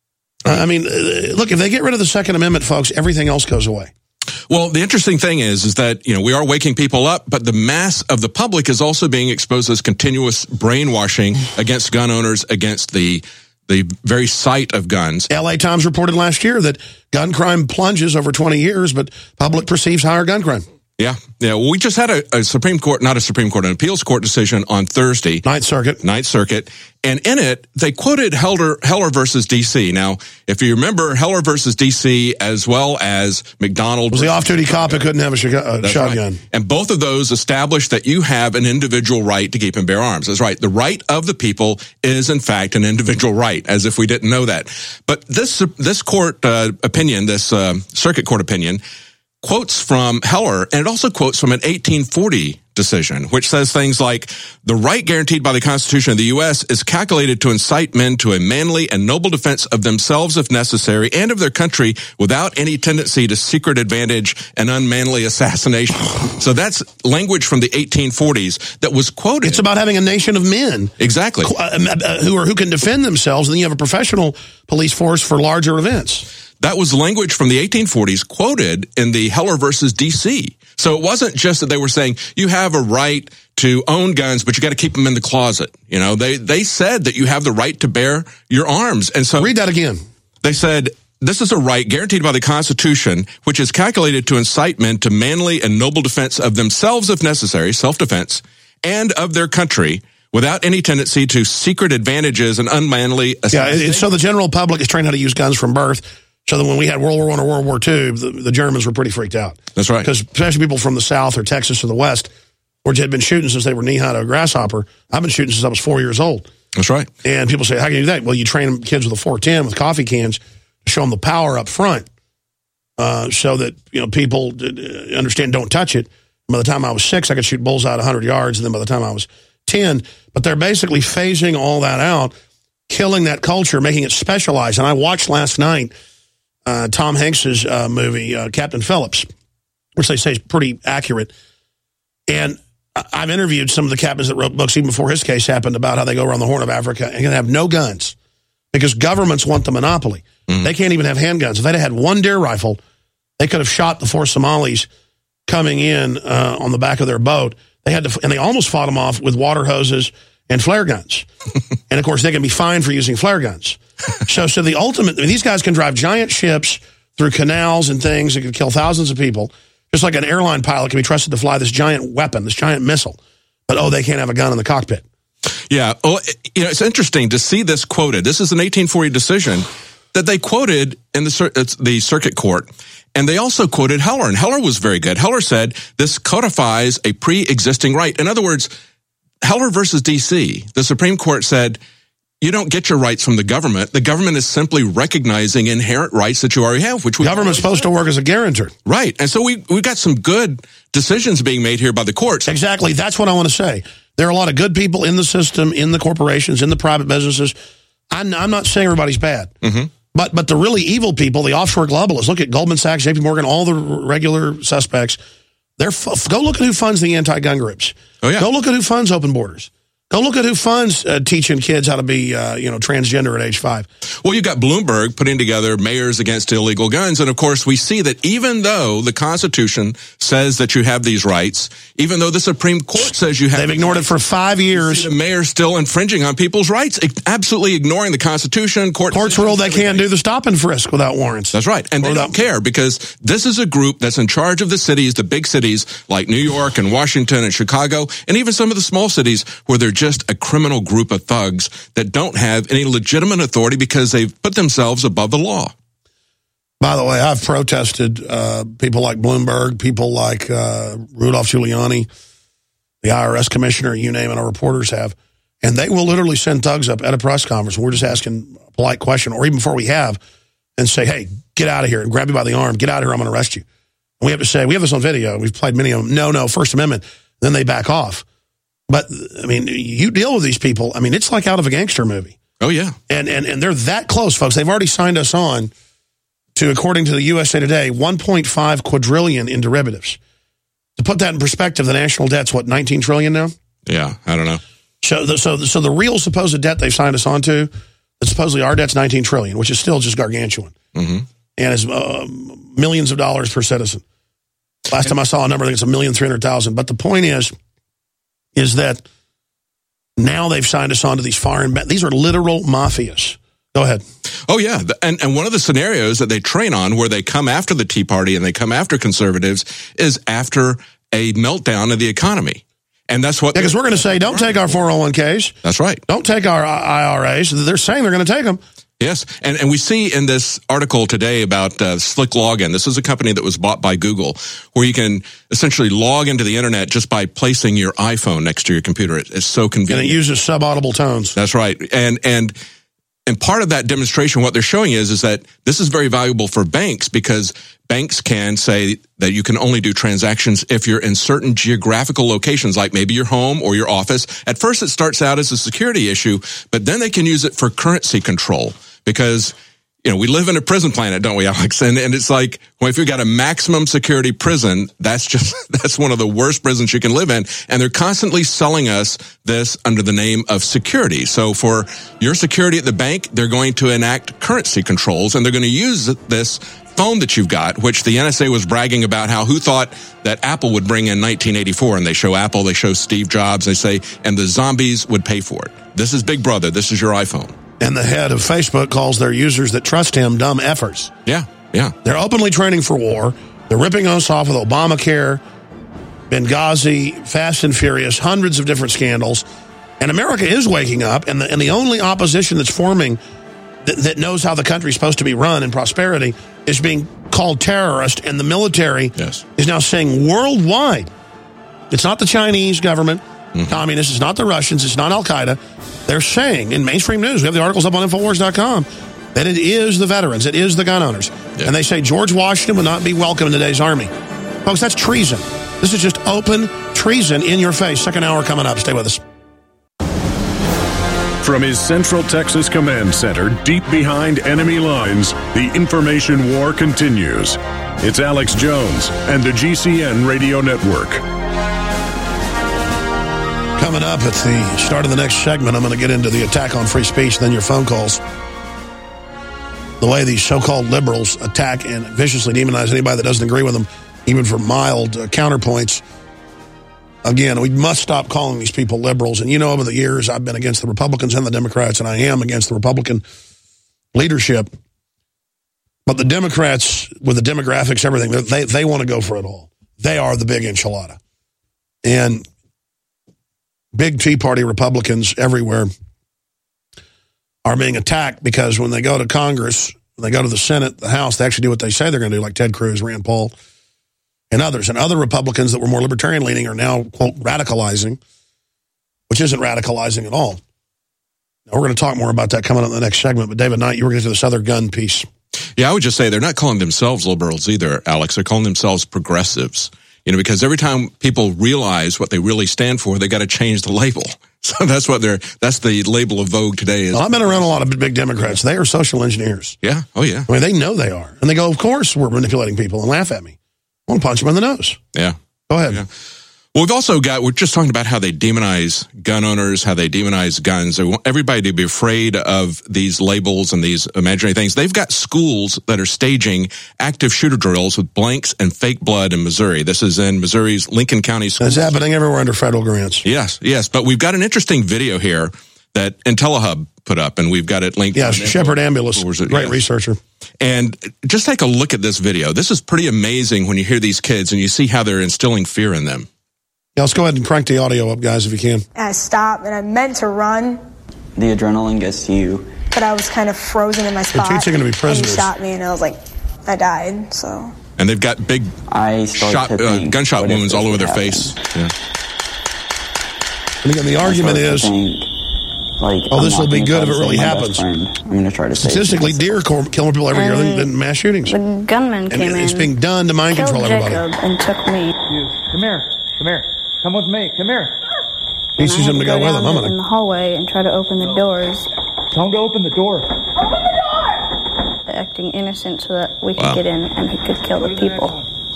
I mean, look, if they get rid of the Second Amendment, folks, everything else goes away. Well, the interesting thing is that, we are waking people up, but the mass of the public is also being exposed as continuous brainwashing against gun owners, against the very sight of guns. LA Times reported last year that gun crime plunges over 20 years, but public perceives higher gun crime. Yeah. Well, we just had a Supreme Court, not a Supreme Court, an appeals court decision on Thursday. Ninth Circuit. And in it, they quoted Heller versus D.C. Now, if you remember, Heller versus D.C. as well as McDonald. Was the off-duty cop that couldn't have a shotgun. Right. And both of those established that you have an individual right to keep and bear arms. That's right. The right of the people is, in fact, an individual right, as if we didn't know that. But this court opinion, this circuit court opinion, quotes from Heller, and it also quotes from an 1840 decision, which says things like, the right guaranteed by the Constitution of the U.S. is calculated to incite men to a manly and noble defense of themselves if necessary, and of their country, without any tendency to secret advantage and unmanly assassination. So that's language from the 1840s that was quoted. It's about having a nation of men. Exactly. Who can defend themselves, and then you have a professional police force for larger events. That was language from the 1840s quoted in the Heller versus D.C. So it wasn't just that they were saying you have a right to own guns, but you got to keep them in the closet. They said that you have the right to bear your arms. And so read that again. They said this is a right guaranteed by the Constitution, which is calculated to incite men to manly and noble defense of themselves if necessary, self-defense, and of their country, without any tendency to secret advantages and unmanly assassination. Yeah, so the general public is trained how to use guns from birth. So that when we had World War I or World War II, the Germans were pretty freaked out. That's right. Because especially people from the South or Texas or the West, which had been shooting since they were knee-high to a grasshopper. I've been shooting since I was 4 years old. That's right. And people say, how can you do that? Well, you train kids with a 410 with coffee cans to show them the power up front so that people understand don't touch it. By the time I was 6, I could shoot bullseye at 100 yards. And then by the time I was 10, but they're basically phasing all that out, killing that culture, making it specialized. And I watched last night Tom Hanks's movie, Captain Phillips, which they say is pretty accurate. And I've interviewed some of the captains that wrote books even before his case happened about how they go around the Horn of Africa and have no guns because governments want the monopoly. They can't even have handguns. If they'd had one deer rifle, they could have shot the 4 Somalis coming in on the back of their boat. And they almost fought them off with water hoses and flare guns. And, of course, they can be fined for using flare guns. So the ultimate, these guys can drive giant ships through canals and things that could kill thousands of people. Just like an airline pilot can be trusted to fly this giant weapon, this giant missile. But, they can't have a gun in the cockpit. Yeah. Well, it's interesting to see this quoted. This is an 1840 decision that they quoted in the circuit court. And they also quoted Heller. And Heller was very good. Heller said this codifies a pre-existing right. In other words, Heller versus D.C., the Supreme Court said, you don't get your rights from the government. The government is simply recognizing inherent rights that you already have, which we government's supposed to work as a guarantor. Right. And so we've got some good decisions being made here by the courts. Exactly. That's what I want to say. There are a lot of good people in the system, in the corporations, in the private businesses. I'm not saying everybody's bad. Mm-hmm. But the really evil people, the offshore globalists, look at Goldman Sachs, JP Morgan, all the regular suspects. Go look at who funds the anti-gun groups. Oh, yeah. Go look at who funds open borders. Go look at who funds teaching kids how to be, transgender at age 5. Well, you've got Bloomberg putting together mayors against illegal guns. And, of course, we see that even though the Constitution says that you have these rights, even though the Supreme Court says you have... They've ignored it for 5 years. The mayor's still infringing on people's rights, absolutely ignoring the Constitution. Courts rule they can't do the stop and frisk without warrants. That's right. And they don't care because this is a group that's in charge of the cities, the big cities like New York and Washington and Chicago, and even some of the small cities where they're just a criminal group of thugs that don't have any legitimate authority because they've put themselves above the law. By the way, I've protested people like Bloomberg, people like Rudolph Giuliani, the IRS commissioner, you name it, our reporters have. And they will literally send thugs up at a press conference. And we're just asking a polite question, or even before we have, and say, hey, get out of here, and grab you by the arm. Get out of here, I'm going to arrest you. And we have to say, we have this on video. We've played many of them. No, First Amendment. Then they back off. But, I mean, you deal with these people. I mean, it's like out of a gangster movie. Oh, yeah. And they're that close, folks. They've already signed us on to, according to the USA Today, 1.5 quadrillion in derivatives. To put that in perspective, the national debt's, what, 19 trillion now? Yeah, I don't know. So the real supposed debt they've signed us on to, that supposedly our debt's 19 trillion, which is still just gargantuan. Mm-hmm. And is millions of dollars per citizen. Last time I saw a number, I think it's 1,300,000. But the point is that now they've signed us on to these foreign... These are literal mafias. Go ahead. Oh, yeah. And one of the scenarios that they train on where they come after the Tea Party and they come after conservatives is after a meltdown of the economy. And that's what... because we're going to say, don't take our 401ks. That's right. Don't take our IRAs. They're saying they're going to take them. Yes, and we see in this article today about Slick Login. This is a company that was bought by Google, where you can essentially log into the internet just by placing your iPhone next to your computer. It's so convenient. And it uses subaudible tones. That's right. And part of that demonstration, what they're showing is that this is very valuable for banks because banks can say that you can only do transactions if you're in certain geographical locations, like maybe your home or your office. At first, it starts out as a security issue, but then they can use it for currency control because, we live in a prison planet, don't we, Alex? And it's like, well, if you've got a maximum security prison, that's one of the worst prisons you can live in. And they're constantly selling us this under the name of security. So for your security at the bank, they're going to enact currency controls, and they're going to use this phone that you've got, which the NSA was bragging about who thought that Apple would bring in 1984. And they show Apple, they show Steve Jobs, they say, and the zombies would pay for it. This is Big Brother. This is your iPhone. And the head of Facebook calls their users that trust him dumb effers. Yeah. They're openly training for war. They're ripping us off with Obamacare, Benghazi, Fast and Furious, hundreds of different scandals. And America is waking up, and the only opposition that's forming that knows how the country's supposed to be run in prosperity is being called terrorist, and the military is now saying worldwide, it's not the Chinese government, communists, it's not the Russians, it's not Al-Qaeda. They're saying in mainstream news, we have the articles up on Infowars.com, that it is the veterans, it is the gun owners. Yeah. And they say George Washington would not be welcome in today's army. Folks, that's treason. This is just open treason in your face. Second hour coming up. Stay with us. From his Central Texas Command Center, deep behind enemy lines, the information war continues. It's Alex Jones and the GCN Radio Network. Coming up at the start of the next segment, I'm going to get into the attack on free speech, then your phone calls. The way these so-called liberals attack and viciously demonize anybody that doesn't agree with them, even for mild counterpoints. Again, we must stop calling these people liberals. And over the years, I've been against the Republicans and the Democrats, and I am against the Republican leadership. But the Democrats, with the demographics, everything, they want to go for it all. They are the big enchilada. And big Tea Party Republicans everywhere are being attacked because when they go to Congress, when they go to the Senate, the House, they actually do what they say they're going to do, like Ted Cruz, Rand Paul, and others. And other Republicans that were more libertarian-leaning are now, quote, radicalizing, which isn't radicalizing at all. Now, we're going to talk more about that coming up in the next segment. But David Knight, you were going to do this other gun piece. Yeah, I would just say they're not calling themselves liberals either, Alex. They're calling themselves progressives. You know, because every time people realize what they really stand for, they got to change the label. So that's the label of Vogue today. Well, I've been around a lot of big Democrats. They are social engineers. Yeah. Oh, yeah. I mean, they know they are. And they go, of course, we're manipulating people, and laugh at me. I want to punch them in the nose. Yeah. Go ahead. Yeah. Well, we're just talking about how they demonize gun owners, how they demonize guns. They want everybody to be afraid of these labels and these imaginary things. They've got schools that are staging active shooter drills with blanks and fake blood in Missouri. This is in Missouri's Lincoln County schools. It's happening everywhere under federal grants. Yes. But we've got an interesting video here that IntelliHub put up, and we've got it linked. Yes, Shepard Ambulance, great researcher. And just take a look at this video. This is pretty amazing when you hear these kids and you see how they're instilling fear in them. Yeah, let's go ahead and crank the audio up, guys, if you can. I stopped, and I meant to run. The adrenaline gets to you. But I was kind of frozen in my spot. They're teaching them to be prisoners. And he shot me, and I was like, I died, so. And they've got big gunshot wounds all over their face. Yeah. And again, the argument is, this will be good if it really happens. I'm going to try to statistically, deer kill more people every year than mass shootings. The gunman came in. It's being done to mind control everybody. And took me. Come here. Come with me. Come here. Teaches him to go with him. I'm in the hallway and try to open the doors. Tell him to open the door. Acting innocent so that we could get in and he could kill the people.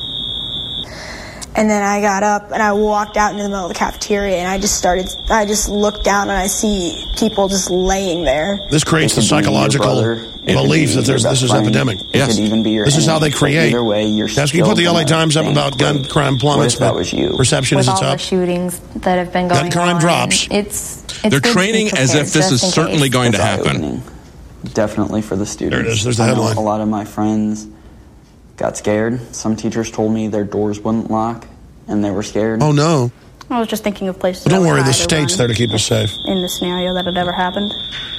And then I got up and I walked out into the middle of the cafeteria and I just looked down and I see people just laying there. This creates the psychological belief that this is epidemic. Yes. This is how they create. Either way, you're That's you put the LA Times up about gun crime plummets, but perception is it's up. With all the shootings that have been going on. Gun crime drops. They're training as if this is certainly going to happen. Definitely for the students. There it is. There's the headline. A lot of my friends got scared. Some teachers told me their doors wouldn't lock, and they were scared. Oh, no. I was just thinking of places. Well, don't worry, the state's there to keep us safe. In the scenario that had ever happened,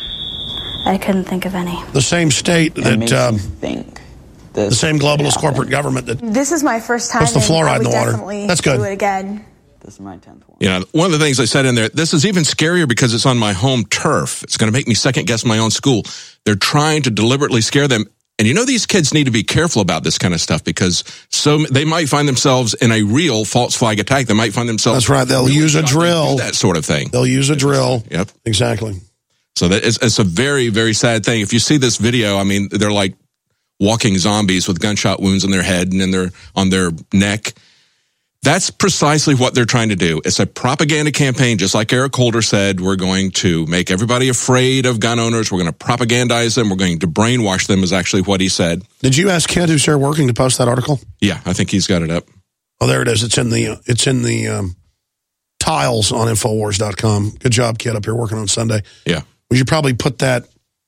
I couldn't think of any. The same state that think the same globalist corporate government that. This is my first time. Puts the fluoride in the water. That's good. Do it again. This is my 10th one. You know, one of the things I said in there, this is even scarier because it's on my home turf. It's going to make me second guess my own school. They're trying to deliberately scare them. And you know, these kids need to be careful about this kind of stuff because they might find themselves in a real false flag attack. They might find themselves. That's right. They'll use a drill. That sort of thing. They'll use a drill. Yep. Exactly. So it's a very, very sad thing. If you see this video, I mean, they're like walking zombies with gunshot wounds on their head and on their neck. That's precisely what they're trying to do. It's a propaganda campaign, just like Eric Holder said. We're going to make everybody afraid of gun owners. We're going to propagandize them. We're going to brainwash them is actually what he said. Did you ask Kent, who's here working, to post that article? Yeah, I think he's got it up. Oh, there it is. It's in the tiles on Infowars.com. Good job, Kent, up here working on Sunday. Yeah. We should probably put that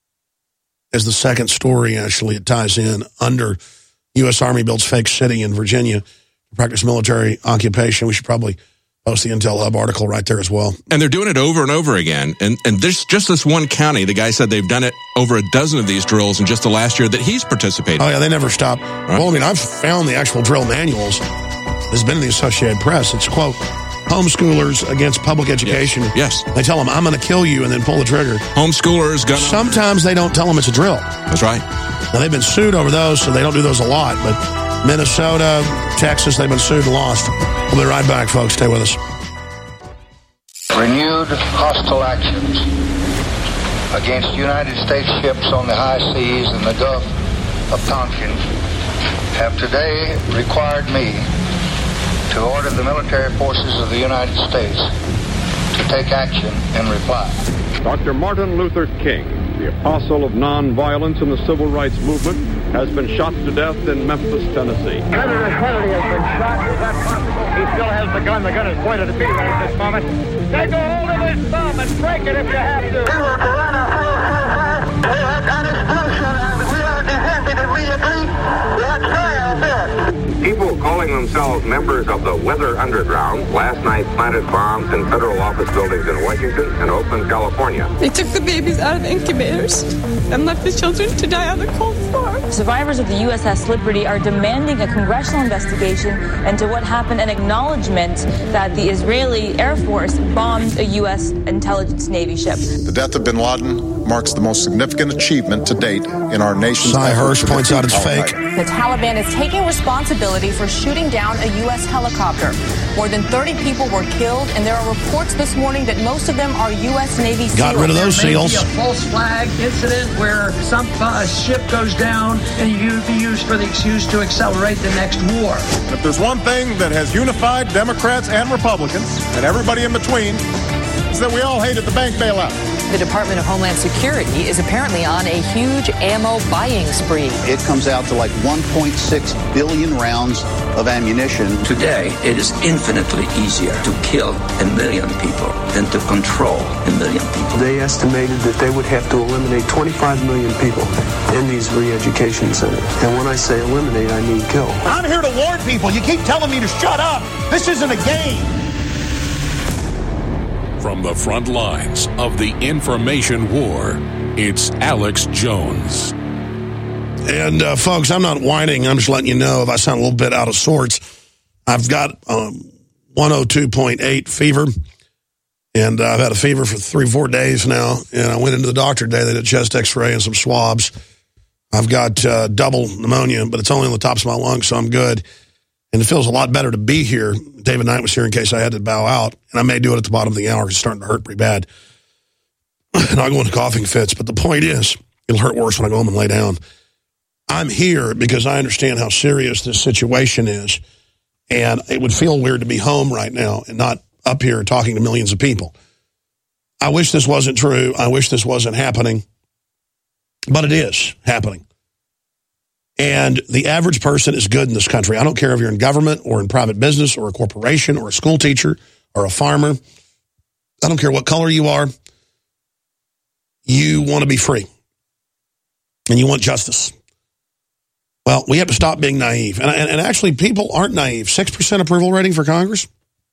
as the second story, actually. It ties in under U.S. Army builds fake city in Virginia. Practice military occupation. We should probably post the Intel Hub article right there as well. And they're doing it over and over again. And there's just this one county, the guy said they've done it over a dozen of these drills in just the last year that he's participated. Oh, yeah, they never stop. Right. Well, I mean, I've found the actual drill manuals. This has been in the Associated Press. It's, quote, homeschoolers against public education. Yes. They tell them, I'm going to kill you, and then pull the trigger. Homeschoolers. Sometimes they don't tell them it's a drill. That's right. Now, they've been sued over those, so they don't do those a lot, but Minnesota, Texas, they've been sued and lost. We'll be right back, folks. Stay with us. Renewed hostile actions against United States ships on the high seas and the Gulf of Tonkin have today required me to order the military forces of the United States to take action in reply. Dr. Martin Luther King, the apostle of nonviolence in the civil rights movement, has been shot to death in Memphis, Tennessee. Senator Kennedy has been shot. Is that possible? He still has the gun. The gun is pointed at me right at this moment. Take a hold of his thumb and break it if you have to. We will an explosion and we are defended immediately. Let's try our best. People calling Calling themselves members of the Weather Underground, last night planted bombs in federal office buildings in Washington and Oakland, California. They took the babies out of the incubators and left the children to die on the cold floor. Survivors of the USS Liberty are demanding a congressional investigation into what happened and acknowledgement that the Israeli Air Force bombed a U.S. intelligence Navy ship. The death of bin Laden marks the most significant achievement to date in our nation's... Cy Hirsch points out it's fake. The Taliban is taking responsibility for shooting down a U.S. helicopter. More than 30 people were killed, and there are reports this morning that most of them are U.S. Navy SEALs. Got rid of those SEAls. There may be a false flag incident where some ship goes down and you be used for the excuse to accelerate the next war. And if there's one thing that has unified Democrats and Republicans and everybody in between, it's that we all hated the bank bailout. The Department of Homeland Security is apparently on a huge ammo buying spree. It comes out to like 1.6 billion rounds of ammunition. Today, it is infinitely easier to kill 1 million people than to control 1 million people. They estimated that they would have to eliminate 25 million people in these re-education centers. And when I say eliminate, I mean kill. I'm here to warn people. You keep telling me to shut up. This isn't a game. From the front lines of the information war, it's Alex Jones. And, folks, I'm not whining. I'm just letting you know if I sound a little bit out of sorts. I've got 102.8 fever, and I've had a fever for 3-4 days now. And I went into the doctor today. They did a chest x-ray and some swabs. I've got double pneumonia, but it's only on the tops of my lungs, so I'm good. And it feels a lot better to be here. David Knight was here in case I had to bow out. And I may do it at the bottom of the hour because it's starting to hurt pretty bad. And I'll go into coughing fits. But the point is, it'll hurt worse when I go home and lay down. I'm here because I understand how serious this situation is. And it would feel weird to be home right now and not up here talking to millions of people. I wish this wasn't true. I wish this wasn't happening. But it is happening. And the average person is good in this country. I don't care if you're in government or in private business or a corporation or a school teacher or a farmer. I don't care what color you are. You want to be free. And you want justice. Well, we have to stop being naive. And actually, people aren't naive. 6% approval rating for Congress?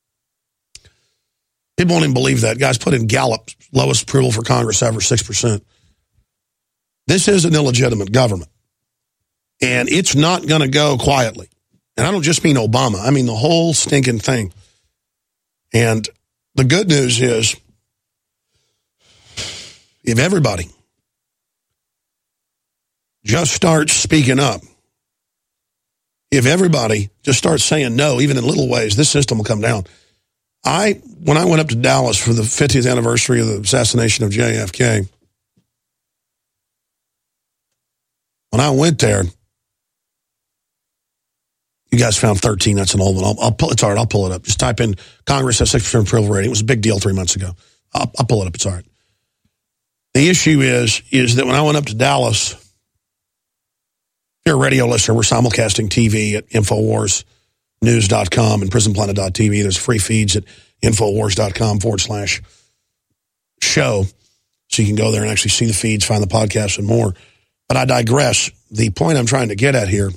People won't even believe that. Guys, put in Gallup, lowest approval for Congress ever, 6%. This is an illegitimate government. And it's not going to go quietly. And I don't just mean Obama. I mean the whole stinking thing. And the good news is, if everybody just starts speaking up, if everybody just starts saying no, even in little ways, this system will come down. When I went up to Dallas for the 50th anniversary of the assassination of JFK, when I went there, you guys found 13. That's an old one. It's all right. I'll pull it up. Just type in Congress has 6% approval rating. It was a big deal 3 months ago. I'll pull it up. It's all right. The issue is that when I went up to Dallas, if you're a radio listener, we're simulcasting TV at InfoWarsNews.com and PrisonPlanet.tv. There's free feeds at InfoWars.com/show. So you can go there and actually see the feeds, find the podcasts and more. But I digress. The point I'm trying to get at here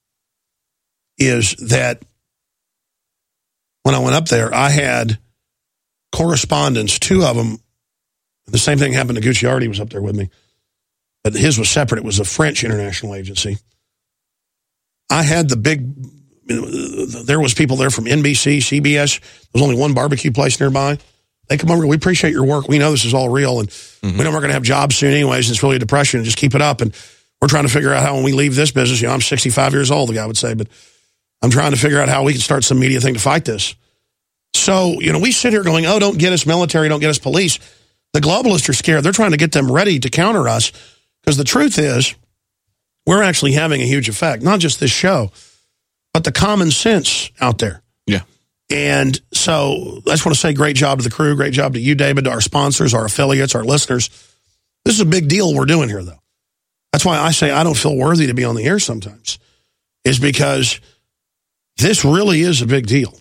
is that when I went up there, I had correspondents, 2 of them. The same thing happened to Gucciardi, was up there with me. But his was separate. It was a French international agency. I had there was people there from NBC, CBS. There was only one barbecue place nearby. They come over, we appreciate your work. We know this is all real, and we know we're going to have jobs soon anyways, and it's really a depression, and just keep it up. And we're trying to figure out how when we leave this business, I'm 65 years old, the guy would say, but I'm trying to figure out how we can start some media thing to fight this. So, we sit here going, don't get us military, don't get us police. The globalists are scared. They're trying to get them ready to counter us, because the truth is we're actually having a huge effect, not just this show, but the common sense out there. Yeah. And so I just want to say great job to the crew, great job to you, David, to our sponsors, our affiliates, our listeners. This is a big deal we're doing here, though. That's why I say I don't feel worthy to be on the air sometimes, is because this really is a big deal.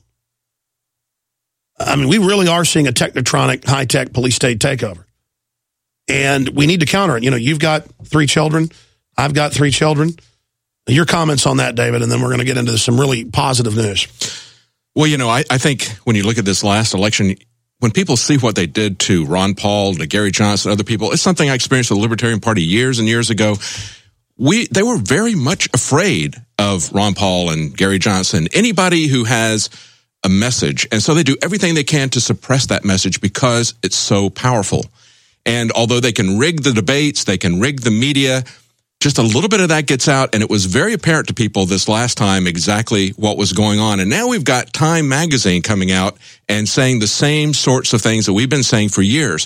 I mean, we really are seeing a technotronic, high-tech police state takeover. And we need to counter it. You've got 3 children. I've got 3 children. Your comments on that, David, and then we're going to get into some really positive news. Well, I think when you look at this last election, when people see what they did to Ron Paul, to Gary Johnson, other people, it's something I experienced with the Libertarian Party years and years ago. They were very much afraid of Ron Paul and Gary Johnson, anybody who has a message. And so they do everything they can to suppress that message because it's so powerful. And although they can rig the debates, they can rig the media, just a little bit of that gets out. And it was very apparent to people this last time exactly what was going on. And now we've got Time magazine coming out and saying the same sorts of things that we've been saying for years.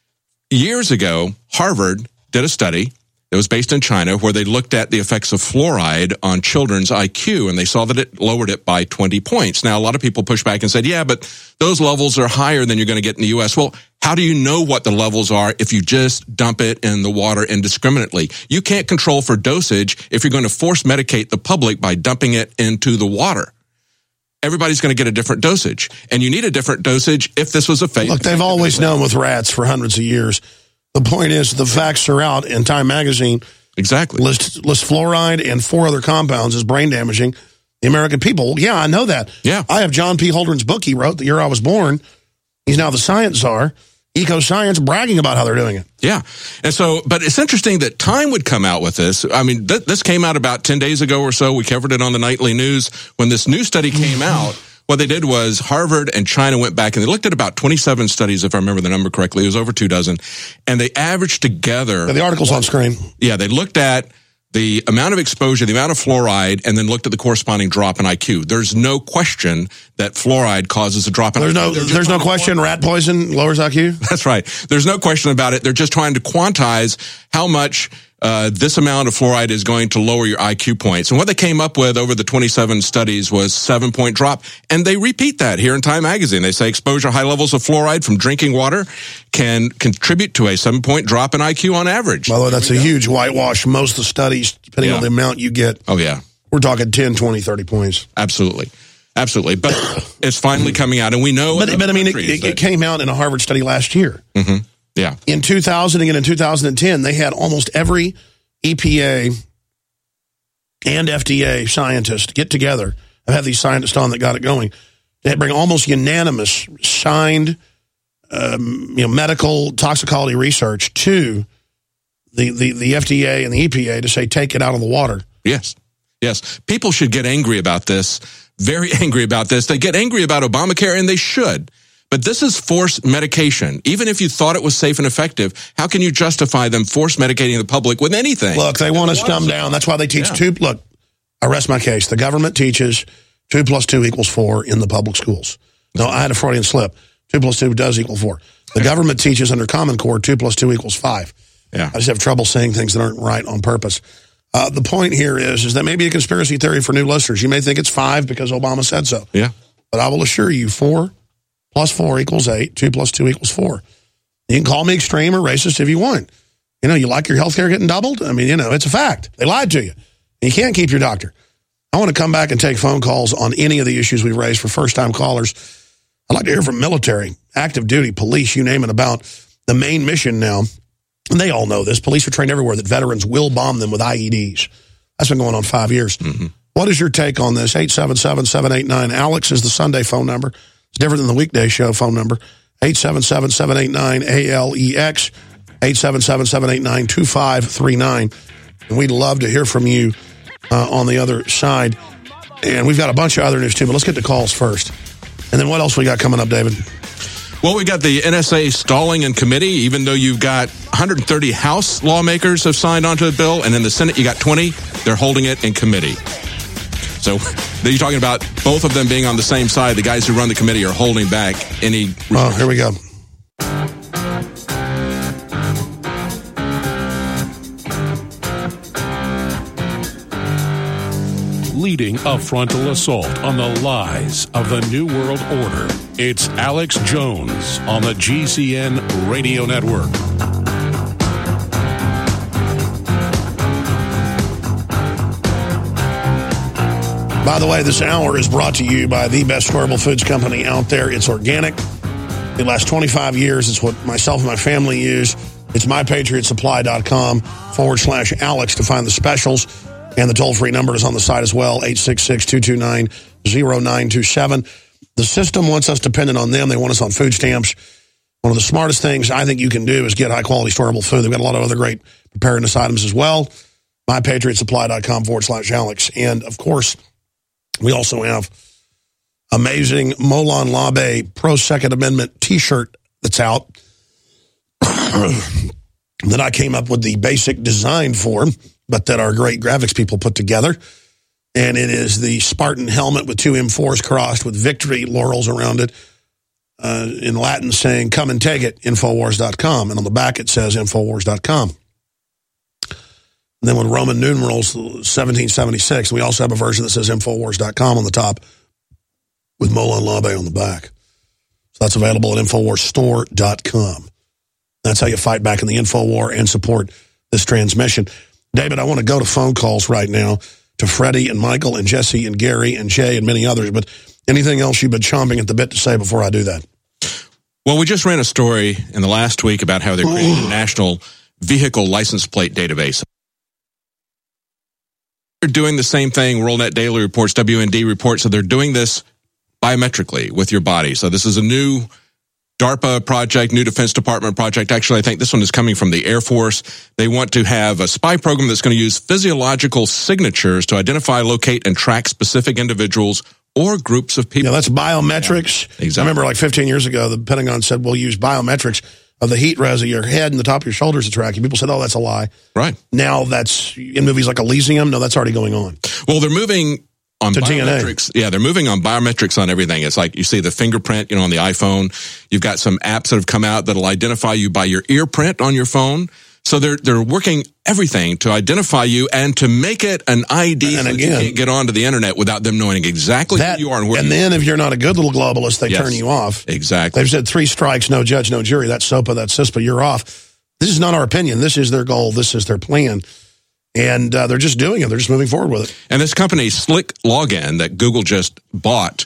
Years ago, Harvard did a study that was based in China where they looked at the effects of fluoride on children's IQ, and they saw that it lowered it by 20 points. Now, a lot of people pushed back and said, yeah, but those levels are higher than you're going to get in the U.S. Well, how do you know what the levels are if you just dump it in the water indiscriminately? You can't control for dosage if you're going to force medicate the public by dumping it into the water. Everybody's going to get a different dosage, and you need a different dosage if this was a fake. Look, they've always known with rats for hundreds of years. The point is, the facts are out, and Time magazine exactly lists fluoride and 4 other compounds as brain damaging the American people. Well, yeah, I know that. Yeah. I have John P. Holdren's book he wrote the year I was born. He's now the science czar, Eco-Science, bragging about how they're doing it. Yeah. And so, but it's interesting that Time would come out with this. I mean, this came out about 10 days ago or so. We covered it on the nightly news. When this new study came out, what they did was Harvard and China went back and they looked at about 27 studies, if I remember the number correctly. It was over 24, and they averaged together. Yeah, the article's on screen. Yeah, they looked at the amount of exposure, the amount of fluoride, and then looked at the corresponding drop in IQ. There's no question that fluoride causes a drop in IQ. There's no question rat poison lowers IQ? That's right. There's no question about it. They're just trying to quantize how much this amount of fluoride is going to lower your IQ points. And what they came up with over the 27 studies was 7-point drop. And they repeat that here in Time magazine. They say exposure high levels of fluoride from drinking water can contribute to a 7-point drop in IQ on average. By the way, that's a huge whitewash. Most of the studies, depending on the amount you get. Oh, yeah. We're talking 10, 20, 30 points. Absolutely. Absolutely. But it's finally coming out, and we know. But I mean, it came out in a Harvard study last year. Mm-hmm. Yeah. In 2000 and in 2010, they had almost every EPA and FDA scientist get together. I've had these scientists on that got it going. They bring almost unanimous signed, medical toxicology research to the FDA and the EPA to say, take it out of the water. Yes. Yes. People should get angry about this, very angry about this. They get angry about Obamacare, and they should. But this is forced medication. Even if you thought it was safe and effective, how can you justify them force medicating the public with anything? Look, they want us dumbed down. That's why they teach 2. Look, I rest my case. The government teaches 2 + 2 = 4 in the public schools. No, I had a Freudian slip. 2 + 2 does equal 4. The government teaches under Common Core 2 + 2 = 5. Yeah. I just have trouble saying things that aren't right on purpose. The point here is that maybe a conspiracy theory for new listeners. You may think it's 5 because Obama said so. Yeah. But I will assure you 4 + 4 = 8. 2 + 2 = 4. You can call me extreme or racist if you want. You like your health care getting doubled? I mean, it's a fact. They lied to you. You can't keep your doctor. I want to come back and take phone calls on any of the issues we've raised for first-time callers. I'd like to hear from military, active duty, police, you name it, about the main mission now. And they all know this. Police are trained everywhere that veterans will bomb them with IEDs. That's been going on 5 years. Mm-hmm. What is your take on this? 877-789-ALEX is the Sunday phone number. It's different than the weekday show phone number. 877-789-ALEX, 877-789-2539. And we'd love to hear from you on the other side. And we've got a bunch of other news, too, but let's get to calls first. And then what else we got coming up, David? Well, we got the NSA stalling in committee, even though you've got 130 House lawmakers have signed onto the bill, and in the Senate you got 20. They're holding it in committee. So you're talking about both of them being on the same side. The guys who run the committee are holding back any... Oh, here we go. Leading a frontal assault on the lies of the New World Order. It's Alex Jones on the GCN Radio Network. By the way, this hour is brought to you by the best storable foods company out there. It's organic. It lasts 25 years. It's what myself and my family use. It's mypatriotsupply.com/Alex to find the specials. And the toll-free number is on the site as well, 866-229-0927. The system wants us dependent on them. They want us on food stamps. One of the smartest things I think you can do is get high-quality storable food. They've got a lot of other great preparedness items as well. MyPatriotSupply.com/Alex. And, of course, we also have amazing Molon Labe Pro Second Amendment T-shirt that's out that I came up with the basic design for, but that our great graphics people put together. And it is the Spartan helmet with two M4s crossed with victory laurels around it, in Latin saying, come and take it, Infowars.com. And on the back it says Infowars.com. And then with Roman numerals, 1776, we also have a version that says Infowars.com on the top with Molon Labe on the back. So that's available at InfoWarsStore.com. That's how you fight back in the InfoWar and support this transmission. David, I want to go to phone calls right now to Freddie and Michael and Jesse and Gary and Jay and many others, but anything else you've been chomping at the bit to say before I do that? Well, we just ran a story in the last week about how they're creating a national vehicle license plate database. They're doing the same thing. WorldNet Daily reports, WND reports, so they're doing this biometrically with your body. So this is a new DARPA project, new Defense Department project. Actually, I think this one is coming from the Air Force. They want to have a spy program that's going to use physiological signatures to identify, locate, and track specific individuals or groups of people. Yeah, that's biometrics. Yeah, exactly. I remember like 15 years ago, the Pentagon said, we'll use biometrics of the heat res of your head and the top of your shoulders to track you. People said, oh, that's a lie. Right. Now that's in movies like Elysium. No, that's already going on. Well, they're moving on to biometrics. DNA. Yeah, they're moving on biometrics on everything. It's like you see the fingerprint, on the iPhone. You've got some apps that have come out that'll identify you by your ear print on your phone. So they're working everything to identify you and to make it an ID so you can't get onto the internet without them knowing exactly who you are and where and you then are. If you're not a good little globalist, they turn you off. Exactly. They've said 3 strikes, no judge, no jury. That's SOPA, that's CISPA, you're off. This is not our opinion. This is their goal. This is their plan. And they're just doing it. They're just moving forward with it. And this company, Slick Login, that Google just bought,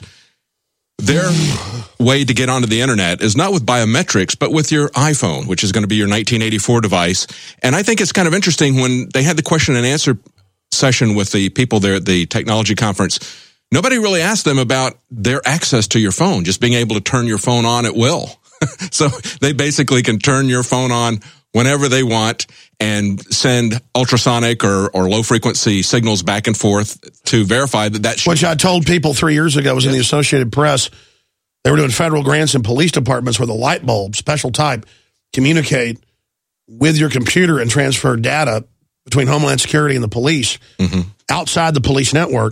their way to get onto the internet is not with biometrics, but with your iPhone, which is going to be your 1984 device. And I think it's kind of interesting when they had the question and answer session with the people there at the technology conference, nobody really asked them about their access to your phone, just being able to turn your phone on at will. So they basically can turn your phone on whenever they want and send ultrasonic or low frequency signals back and forth to verify that Which I told people 3 years ago was in the Associated Press. They were doing federal grants in police departments where the light bulb, special type, communicate with your computer and transfer data between Homeland Security and the police outside the police network.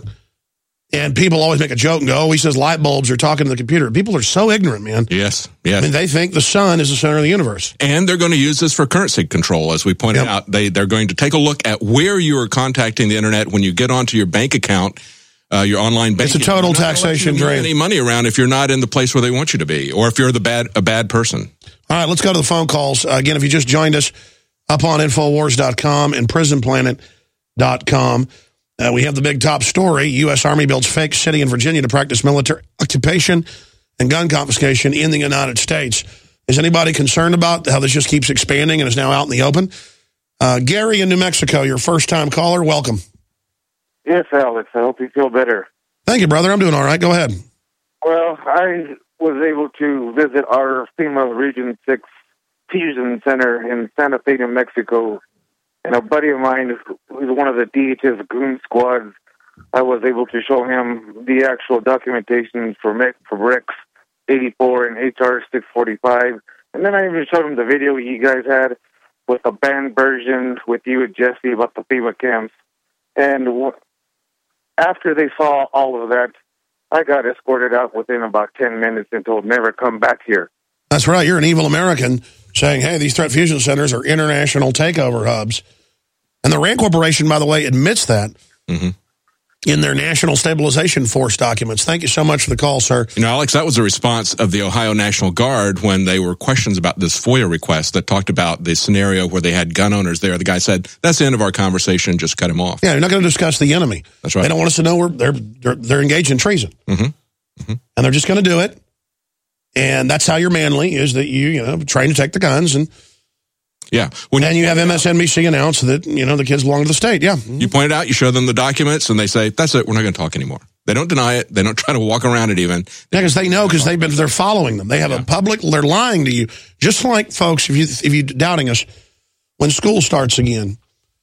And people always make a joke and go, oh, he says light bulbs are talking to the computer. People are so ignorant, man. Yes. I mean, they think the sun is the center of the universe. And they're going to use this for currency control, as we pointed out. They're going to take a look at where you are contacting the internet when you get onto your bank account, your online banking. It's a total taxation drain. Any money around if you're not in the place where they want you to be, or if you're a bad person. All right, let's go to the phone calls. Again, if you just joined us up on Infowars.com and PrisonPlanet.com, we have the big top story. U.S. Army builds fake city in Virginia to practice military occupation and gun confiscation in the United States. Is anybody concerned about how this just keeps expanding and is now out in the open? Gary in New Mexico, your first-time caller, welcome. Yes, Alex, I hope you feel better. Thank you, brother. I'm doing all right. Go ahead. Well, I was able to visit our FEMA Region 6 Fusion Center in Santa Fe, New Mexico. And a buddy of mine who's one of the DHS goon squads, I was able to show him the actual documentation for Rex 84 and HR 645. And then I even showed him the video you guys had with the banned version with you and Jesse about the FEMA camps. And after they saw all of that, I got escorted out within about 10 minutes and told never come back here. That's right. You're an evil American saying, hey, these threat fusion centers are international takeover hubs. And the RAND Corporation, by the way, admits that in their National Stabilization Force documents. Thank you so much for the call, sir. Alex, that was a response of the Ohio National Guard when they were questions about this FOIA request that talked about the scenario where they had gun owners there. The guy said, that's the end of our conversation, just cut him off. Yeah, you're not going to discuss the enemy. That's right. They don't want us to know they're engaged in treason. And they're just going to do it. And that's how you're manly, is that you train to take the guns. And Yeah. And you have MSNBC announce that, the kids belong to the state. Yeah. You point it out, you show them the documents, and they say, that's it, we're not going to talk anymore. They don't deny it. They don't try to walk around it even. Yeah, because they know, because they're following them. They have a public, they're lying to you. Just like, folks, if you're doubting us, when school starts again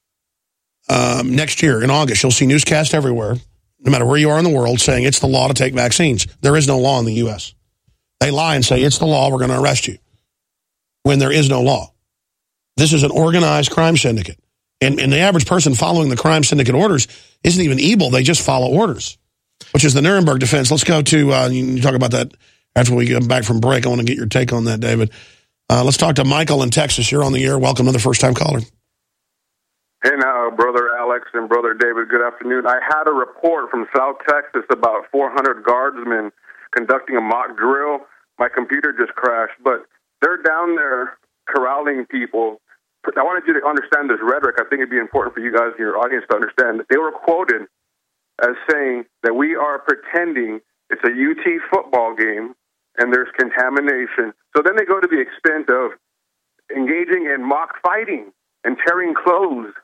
next year in August, you'll see newscasts everywhere, no matter where you are in the world, saying it's the law to take vaccines. There is no law in the U.S. They lie and say it's the law, we're going to arrest you, when there is no law. This is an organized crime syndicate. And the average person following the crime syndicate orders isn't even evil. They just follow orders, which is the Nuremberg defense. Let's go to, you talk about that after we get back from break. I want to get your take on that, David. Let's talk to Michael in Texas. You're on the air. Welcome to the first-time caller. Hey now, Brother Alex and Brother David, good afternoon. I had a report from South Texas about 400 guardsmen conducting a mock drill. My computer just crashed, but they're down there corralling people. I wanted you to understand this rhetoric. I think it'd be important for you guys and your audience to understand that they were quoted as saying that we are pretending it's a UT football game and there's contamination. So then they go to the extent of engaging in mock fighting and tearing clothes.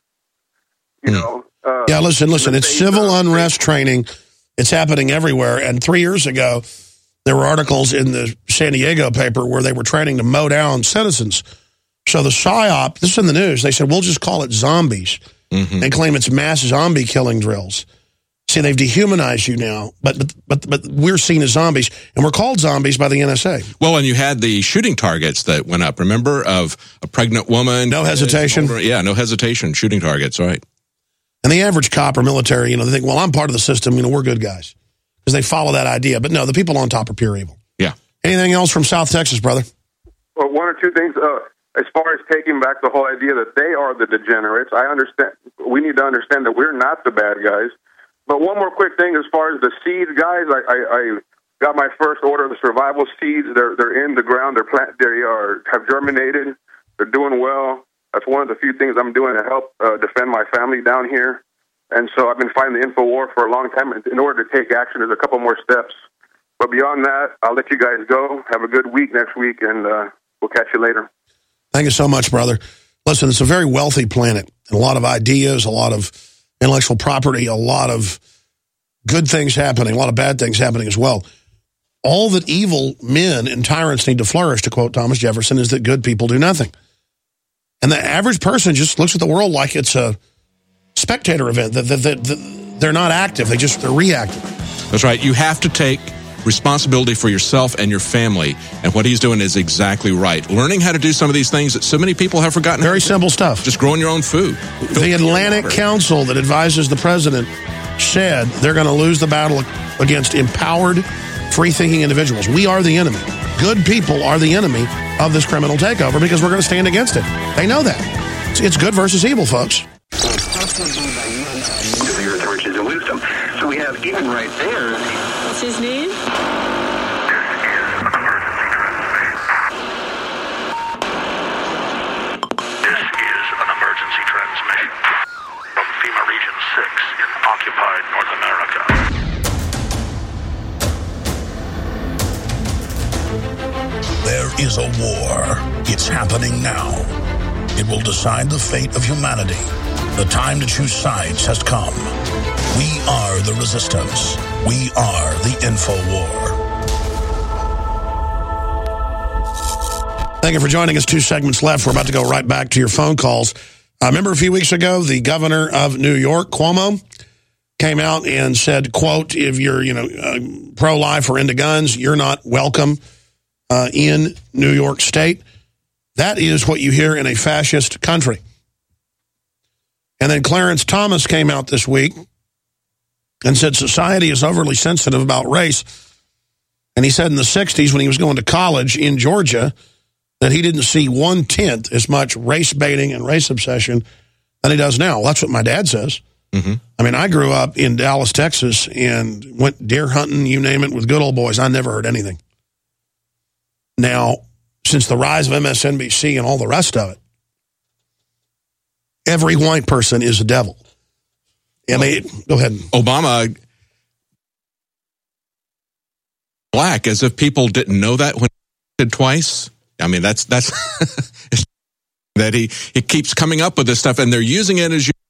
Yeah, listen, it's civil unrest training. It's happening everywhere. And 3 years ago, there were articles in the San Diego paper where they were training to mow down citizens. So the PSYOP, this is in the news, they said, we'll just call it zombies and claim it's mass zombie killing drills. See, they've dehumanized you now, but we're seen as zombies, and we're called zombies by the NSA. Well, and you had the shooting targets that went up, remember, of a pregnant woman. No hesitation. No hesitation, shooting targets, right. And the average cop or military, they think, well, I'm part of the system, we're good guys. Because they follow that idea. But no, the people on top are pure evil. Yeah. Anything else from South Texas, brother? Well, one or two things. As far as taking back the whole idea that they are the degenerates, I understand. We need to understand that we're not the bad guys. But one more quick thing, as far as the seeds, guys, I got my first order of the survival seeds. They're in the ground. They have germinated. They're doing well. That's one of the few things I'm doing to help defend my family down here. And so I've been fighting the InfoWar for a long time. In order to take action, there's a couple more steps. But beyond that, I'll let you guys go. Have a good week next week, and we'll catch you later. Thank you so much, brother. Listen, it's a very wealthy planet. And a lot of ideas, a lot of intellectual property, a lot of good things happening, a lot of bad things happening as well. All that evil men and tyrants need to flourish, to quote Thomas Jefferson, is that good people do nothing. And the average person just looks at the world like it's a spectator event. They're not active. They're reactive. That's right. You have to take responsibility for yourself and your family. And what he's doing is exactly right. Learning how to do some of these things that so many people have forgotten. Very simple stuff. Just growing your own food. The Atlantic Council that advises the president said they're going to lose the battle against empowered, free-thinking individuals. We are the enemy. Good people are the enemy of this criminal takeover because we're going to stand against it. They know that. It's good versus evil, folks. The earth riches and wisdom. So we have even right there. What's his name? This is an emergency transmission from FEMA Region 6 in occupied North America. There is a war. It's happening now. It will decide the fate of humanity. The time to choose sides has come. We are the resistance. We are the InfoWar. Thank you for joining us. 2 segments left. We're about to go right back to your phone calls. Remember a few weeks ago, the governor of New York, Cuomo, came out and said, quote, if you're, pro-life or into guns, you're not welcome in New York State. That is what you hear in a fascist country. And then Clarence Thomas came out this week and said society is overly sensitive about race. And he said in the 60s when he was going to college in Georgia that he didn't see 1/10 as much race baiting and race obsession than he does now. Well, that's what my dad says. Mm-hmm. I mean, I grew up in Dallas, Texas, and went deer hunting, you name it, with good old boys. I never heard anything. Now, since the rise of MSNBC and all the rest of it, every white person is a devil. And go ahead. Obama black, as if people didn't know that when he did twice. I mean, that's That he keeps coming up with this stuff, and they're using it as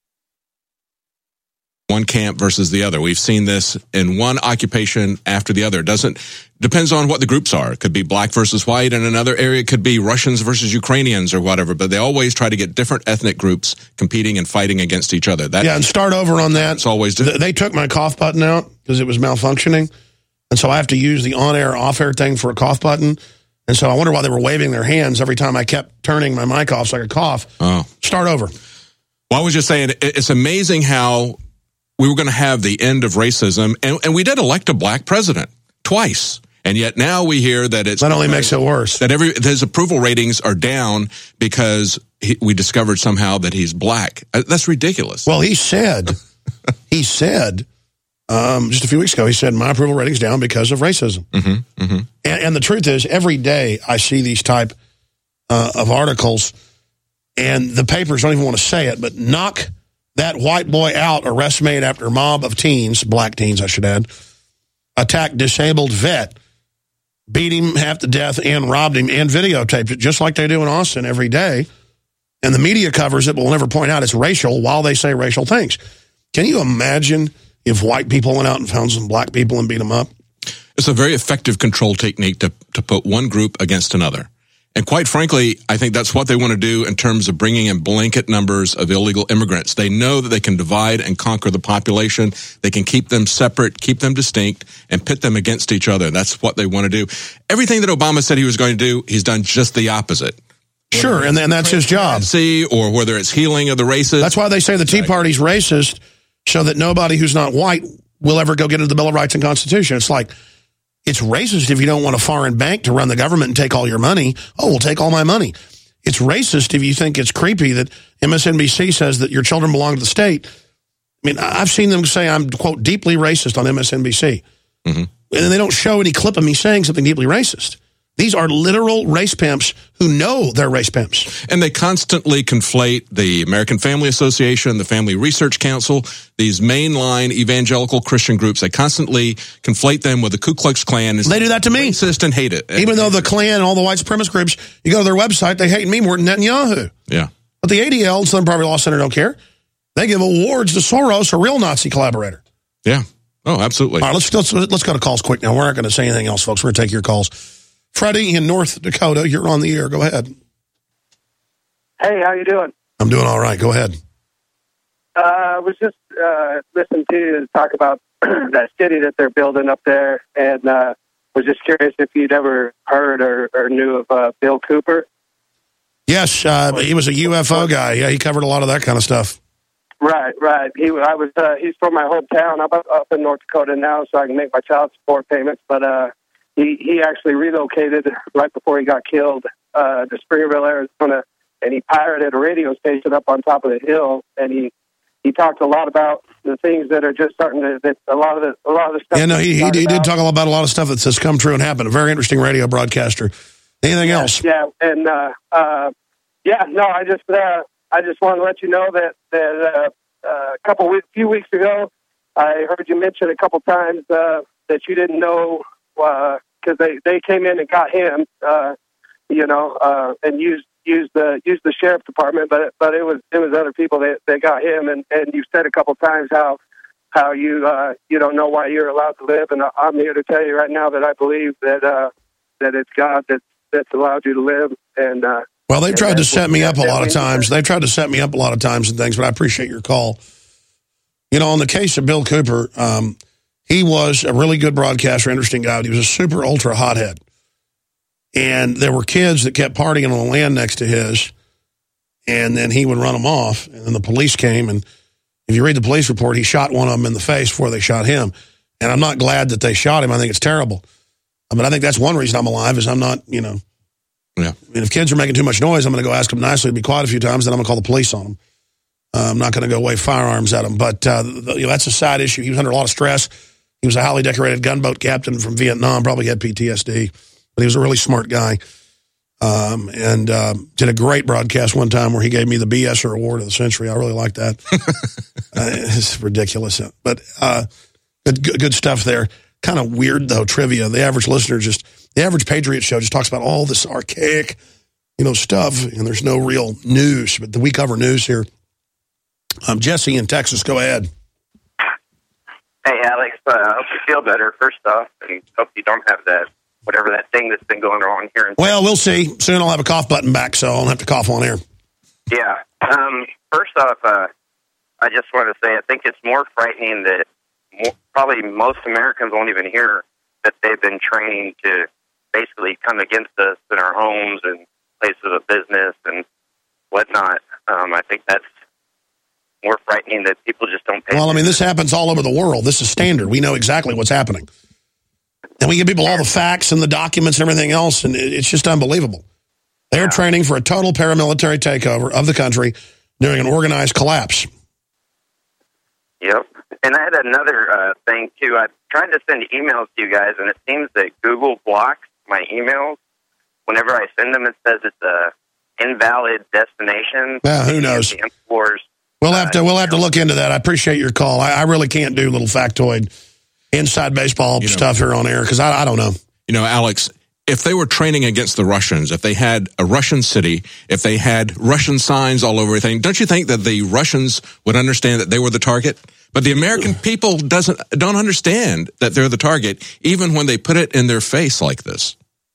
one camp versus the other. We've seen this in one occupation after the other. Depends on what the groups are. It could be black versus white. In another area, it could be Russians versus Ukrainians or whatever. But they always try to get different ethnic groups competing and fighting against each other. And start over on that. It's always they took my cough button out because it was malfunctioning. And so I have to use the on-air, off-air thing for a cough button. And so I wonder why they were waving their hands every time I kept turning my mic off so I could cough. Oh. Start over. Well, I was just saying, it's amazing how we were going to have the end of racism, and we did elect a black president twice. And yet now we hear that that only makes it worse. That his approval ratings are down because we discovered somehow that he's black. That's ridiculous. Well, he said just a few weeks ago, he said, my approval rating's down because of racism. Mm-hmm, mm-hmm. And the truth is, every day I see these type of articles, and the papers don't even want to say it, but knock that white boy out, arrest made after mob of teens, black teens I should add, attacked disabled vet, beat him half to death and robbed him and videotaped it, just like they do in Austin every day. And the media covers it, but will never point out it's racial while they say racial things. Can you imagine if white people went out and found some black people and beat them up? It's a very effective control technique to put one group against another. And quite frankly, I think that's what they want to do in terms of bringing in blanket numbers of illegal immigrants. They know that they can divide and conquer the population. They can keep them separate, keep them distinct, and pit them against each other. That's what they want to do. Everything that Obama said he was going to do, he's done just the opposite. Sure, and then that's his job. Or whether it's healing of the races. That's why they say the Tea Party's racist, so that nobody who's not white will ever go get into the Bill of Rights and Constitution. It's like, it's racist if you don't want a foreign bank to run the government and take all your money. Oh, we'll take all my money. It's racist if you think it's creepy that MSNBC says that your children belong to the state. I mean, I've seen them say I'm, quote, deeply racist on MSNBC. Mm-hmm. And then they don't show any clip of me saying something deeply racist. These are literal race pimps who know they're race pimps. And they constantly conflate the American Family Association, the Family Research Council, these mainline evangelical Christian groups. They constantly conflate them with the Ku Klux Klan. They do that to me. Racist and hate it. Even though the Klan and all the white supremacist groups, you go to their website, they hate me more than Netanyahu. Yeah. But the ADL and Southern Poverty Law Center don't care. They give awards to Soros, a real Nazi collaborator. Yeah. Oh, absolutely. All right, let's go to calls quick now. We're not going to say anything else, folks. We're going to take your calls. Freddie in North Dakota, you're on the air. Go ahead. Hey, how you doing? I'm doing all right. Go ahead. I was just listening to you talk about that city that they're building up there, and was just curious if you'd ever heard or knew of Bill Cooper. Yes, he was a UFO guy. Yeah, he covered a lot of that kind of stuff. Right. He's from my hometown. I'm up in North Dakota now, so I can make my child support payments, but He actually relocated right before he got killed to Springerville, Arizona, and he pirated a radio station up on top of the hill. And he talked a lot about the things that are just starting to a lot of the stuff. Yeah, no, he did talk about a lot of stuff that's just come true and happened. A very interesting radio broadcaster. Anything else? Yeah, and I just want to let you know that few weeks ago, I heard you mention a couple times that you didn't know. Because they came in and got him, and used the sheriff department, but it was other people that got him, and you said a couple times how you don't know why you're allowed to live, and I'm here to tell you right now that I believe that it's God that's allowed you to live, and well, they've tried to set me up a lot of times. They've tried to set me up a lot of times and things, but I appreciate your call. You know, on the case of Bill Cooper, he was a really good broadcaster, interesting guy. He was a super ultra hothead. And there were kids that kept partying on the land next to his, and then he would run them off. And then the police came, and if you read the police report, he shot one of them in the face before they shot him. And I'm not glad that they shot him. I think it's terrible. But I think that's one reason I'm alive is I'm not, Yeah. I mean, if kids are making too much noise, I'm going to go ask them nicely to be quiet a few times, then I'm going to call the police on them. I'm not going to go wave firearms at them. But that's a side issue. He was under a lot of stress. He was a highly decorated gunboat captain from Vietnam, probably had PTSD, but he was a really smart guy. And did a great broadcast one time where he gave me the BSer Award of the Century. I really like that. It's ridiculous. But good stuff there. Kind of weird, though, trivia. The average listener the average Patriot show just talks about all this archaic stuff, and there's no real news, but we cover news here. Jesse in Texas, go ahead. Hey, Alex, I hope you feel better, first off, and hope you don't have whatever that thing that's been going on here. Well, we'll see. Soon I'll have a cough button back, so I won't have to cough on air. Yeah. First off, I just want to say I think it's more frightening that probably most Americans won't even hear that they've been trained to basically come against us in our homes and places of business and whatnot. I think that's more frightening that people just don't pay attention. This happens all over the world. This is standard. We know exactly what's happening. And we give people all the facts and the documents and everything else, and it's just unbelievable. They're training for a total paramilitary takeover of the country during an organized collapse. Yep. And I had another thing, too. I tried to send emails to you guys, and it seems that Google blocks my emails. Whenever I send them, it says it's a invalid destination. Who knows? We'll have to look into that. I appreciate your call. I really can't do little factoid inside baseball stuff here on air because I don't know. Alex, if they were training against the Russians, if they had a Russian city, if they had Russian signs all over everything, don't you think that the Russians would understand that they were the target? But the American people don't understand that they're the target, even when they put it in their face like this.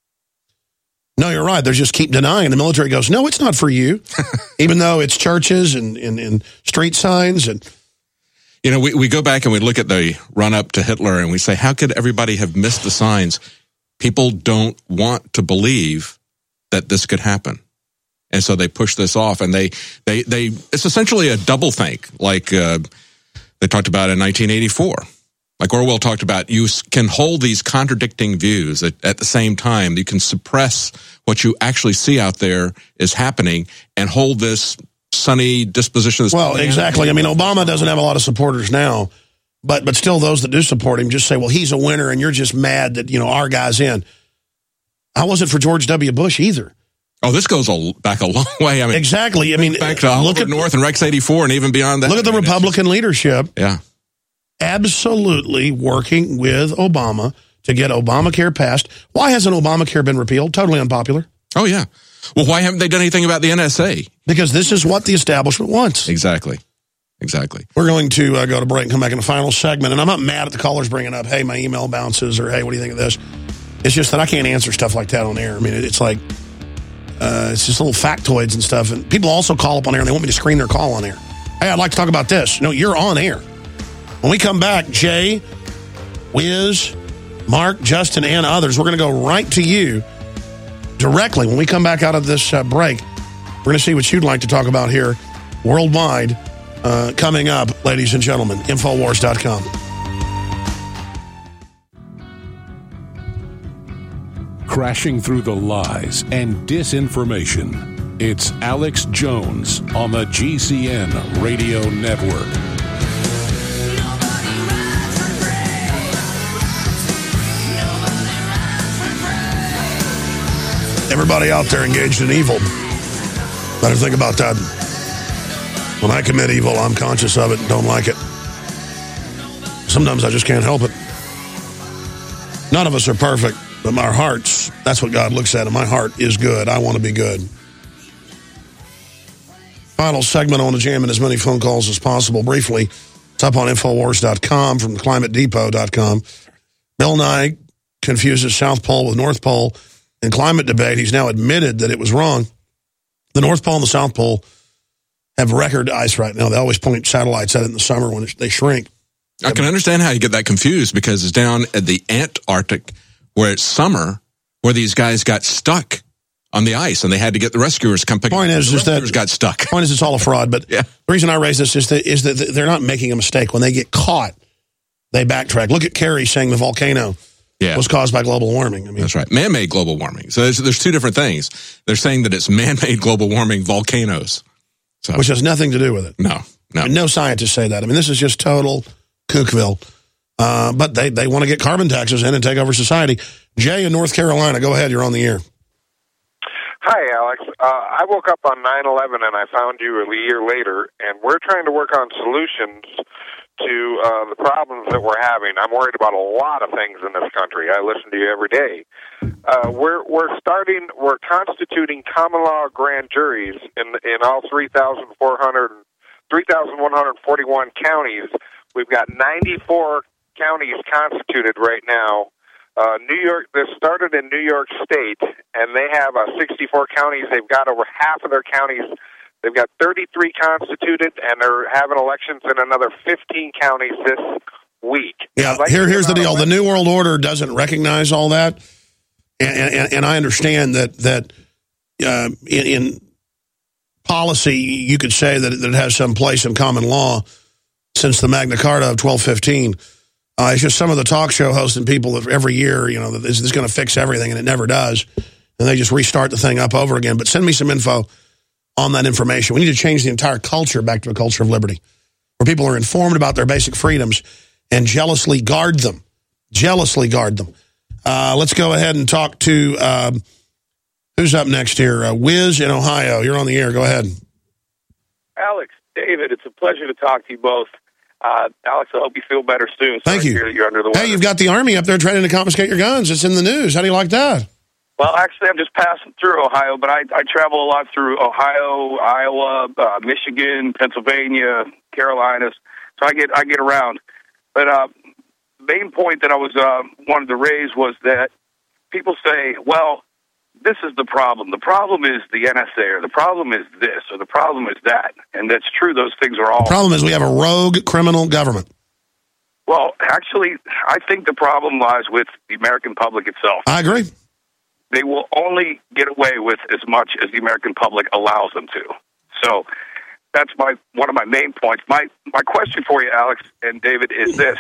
No, you're right. They just keep denying. The military goes, no, it's not for you, even though it's churches and street signs. And we go back and we look at the run-up to Hitler and we say, how could everybody have missed the signs? People don't want to believe that this could happen. And so they push this off, and they it's essentially a double think, like they talked about in 1984. Like Orwell talked about, you can hold these contradicting views at the same time. You can suppress what you actually see out there is happening and hold this sunny disposition. Well, exactly. Obama doesn't have a lot of supporters now, but still those that do support him just say, well, he's a winner and you're just mad that, our guy's in. I wasn't for George W. Bush either. Oh, this goes back a long way. Exactly. Back to Oliver North and Rex 84 and even beyond that. Look at the Republican leadership. Yeah. Absolutely working with Obama to get Obamacare passed. Why hasn't Obamacare been repealed? Totally unpopular. Oh, yeah. Well, why haven't they done anything about the NSA? Because this is what the establishment wants. Exactly. We're going to go to break and come back in the final segment. And I'm not mad at the callers bringing up, hey, my email bounces, or hey, what do you think of this? It's just that I can't answer stuff like that on air. It's like, it's just little factoids and stuff. And people also call up on air and they want me to screen their call on air. Hey, I'd like to talk about this. No, you're on air. When we come back, Jay, Wiz, Mark, Justin, and others, we're going to go right to you directly. When we come back out of this break, we're going to see what you'd like to talk about here worldwide coming up, ladies and gentlemen. Infowars.com. Crashing through the lies and disinformation. It's Alex Jones on the GCN Radio Network. Everybody out there engaged in evil, better think about that. When I commit evil, I'm conscious of it and don't like it. Sometimes I just can't help it. None of us are perfect, but our hearts, that's what God looks at, and my heart is good. I want to be good. Final segment, I want to jam in as many phone calls as possible. Briefly, it's up on Infowars.com from ClimateDepot.com. Bill Nye confuses South Pole with North Pole. In climate debate, he's now admitted that it was wrong. The North Pole and the South Pole have record ice right now. They always point satellites at it in the summer when they shrink. I can understand how you get that confused because it's down at the Antarctic where it's summer where these guys got stuck on the ice and they had to get the rescuers to come pick them up. The rescuers got stuck. Point is it's all a fraud. But the reason I raise this is that they're not making a mistake. When they get caught, they backtrack. Look at Kerry saying the volcano was caused by global warming. That's right. Man-made global warming. So there's two different things. They're saying that it's man-made global warming volcanoes. So, which has nothing to do with it. No. No scientists say that. This is just total kookville. But they want to get carbon taxes in and take over society. Jay in North Carolina, go ahead. You're on the air. Hi, Alex. I woke up on 9/11 and I found you a year later, and we're trying to work on solutions to the problems that we're having. I'm worried about a lot of things in this country. I listen to you every day. We're constituting common law grand juries in all 3,141 counties. We've got 94 counties constituted right now. New York, this started in New York State, and they have 64 counties. They've got over half of their counties. They've got 33 constituted, and they're having elections in another 15 counties this week. Yeah, here's the deal. The New World Order doesn't recognize all that, and I understand that in policy, you could say that it has some place in common law since the Magna Carta of 1215. It's just some of the talk show hosts and people that every year, that this is going to fix everything, and it never does. And they just restart the thing up over again. But send me some info on that information. We need to change the entire culture back to a culture of liberty, where people are informed about their basic freedoms and jealously guard them. Jealously guard them. Let's go ahead and talk to, who's up next here? Wiz in Ohio. You're on the air. Go ahead. Alex, David, it's a pleasure to talk to you both. Alex, I hope you feel better soon. Thank you. You're under the weather. Hey, you've got the Army up there trying to confiscate your guns. It's in the news. How do you like that? Well, actually, I'm just passing through Ohio, but I travel a lot through Ohio, Iowa, Michigan, Pennsylvania, Carolinas. So I get around. But the main point that I was wanted to raise was that people say, well, this is the problem. The problem is the NSA, or the problem is this, or the problem is that. And that's true. Those things are all... The problem is we have a rogue criminal government. Well, actually, I think the problem lies with the American public itself. I agree. They will only get away with as much as the American public allows them to. So that's one of my main points. My question for you, Alex and David, is this.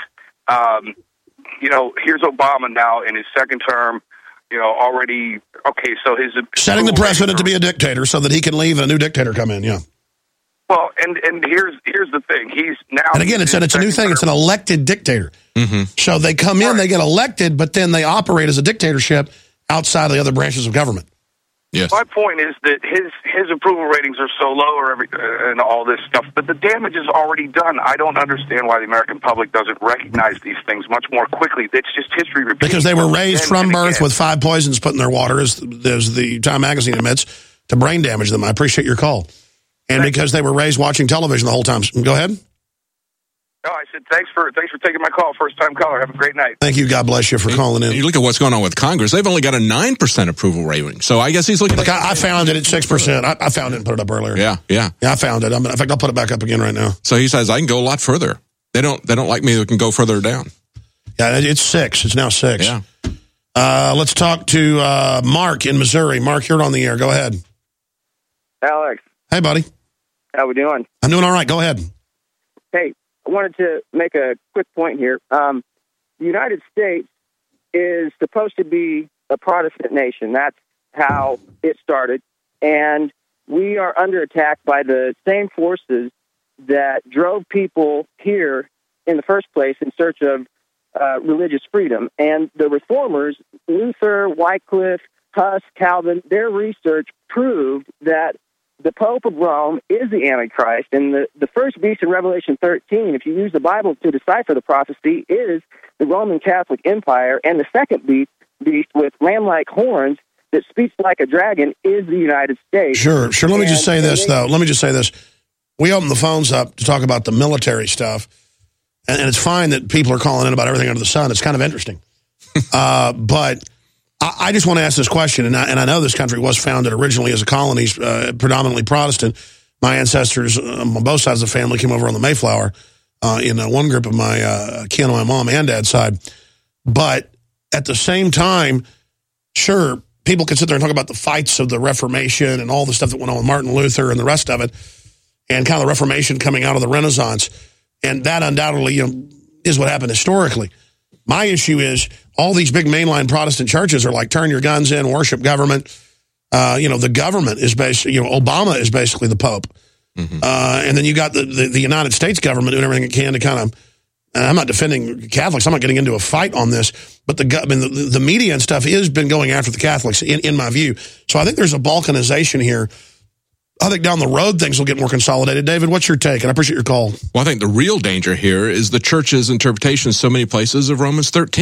Here's Obama now in his second term. Already, okay, so his... Setting the precedent to be a dictator so that he can leave and a new dictator come in, yeah. Well, and here's the thing. He's now... And again, it's a new thing. It's an elected dictator. Mm-hmm. So they come in, they get elected, but then they operate as a dictatorship outside of the other branches of government. Yes. My point is that his approval ratings are so low and all this stuff, but the damage is already done. I don't understand why the American public doesn't recognize these things much more quickly. It's just history repeating. Because they were raised from birth with 5 poisons put in their water, as the Time magazine admits, to brain damage them. I appreciate your call. And because they were raised watching television the whole time. Go ahead. No, I said thanks for taking my call. First time caller. Have a great night. Thank you. God bless you for calling in. You look at what's going on with Congress. They've only got a 9% approval rating. So I guess he's looking. Look, I found it at 6%. I found it and put it up earlier. Yeah. I found it. In fact, I'll put it back up again right now. So he says I can go a lot further. They don't like me. They can go further down. Yeah, it's 6. It's now 6. Yeah. Let's talk to Mark in Missouri. Mark, you're on the air. Go ahead. Alex. Hey, buddy. How we doing? I'm doing all right. Go ahead. Hey, I wanted to make a quick point here. The United States is supposed to be a Protestant nation. That's how it started. And we are under attack by the same forces that drove people here in the first place in search of religious freedom. And the reformers, Luther, Wycliffe, Huss, Calvin, their research proved that the Pope of Rome is the Antichrist, and the first beast in Revelation 13, if you use the Bible to decipher the prophecy, is the Roman Catholic Empire, and the second beast with ram-like horns that speaks like a dragon is the United States. Sure. Let me just say this, though. Let me just say this. We opened the phones up to talk about the military stuff, and it's fine that people are calling in about everything under the sun. It's kind of interesting. But I just want to ask this question, and I know this country was founded originally as a colony, predominantly Protestant. My ancestors on both sides of the family came over on the Mayflower in one group of my kin on my mom and dad's side. But at the same time, sure, people can sit there and talk about the fights of the Reformation and all the stuff that went on with Martin Luther and the rest of it, and kind of the Reformation coming out of the Renaissance. And that undoubtedly is what happened historically. My issue is all these big mainline Protestant churches are like, turn your guns in, worship government. The government is basically, Obama is basically the Pope. Mm-hmm. And then you got the United States government doing everything it can to kind of, and I'm not defending Catholics, I'm not getting into a fight on this, but the media and stuff has been going after the Catholics, in my view. So I think there's a balkanization here. I think down the road things will get more consolidated. David, what's your take? And I appreciate your call. Well, I think the real danger here is the church's interpretation in so many places of Romans 13.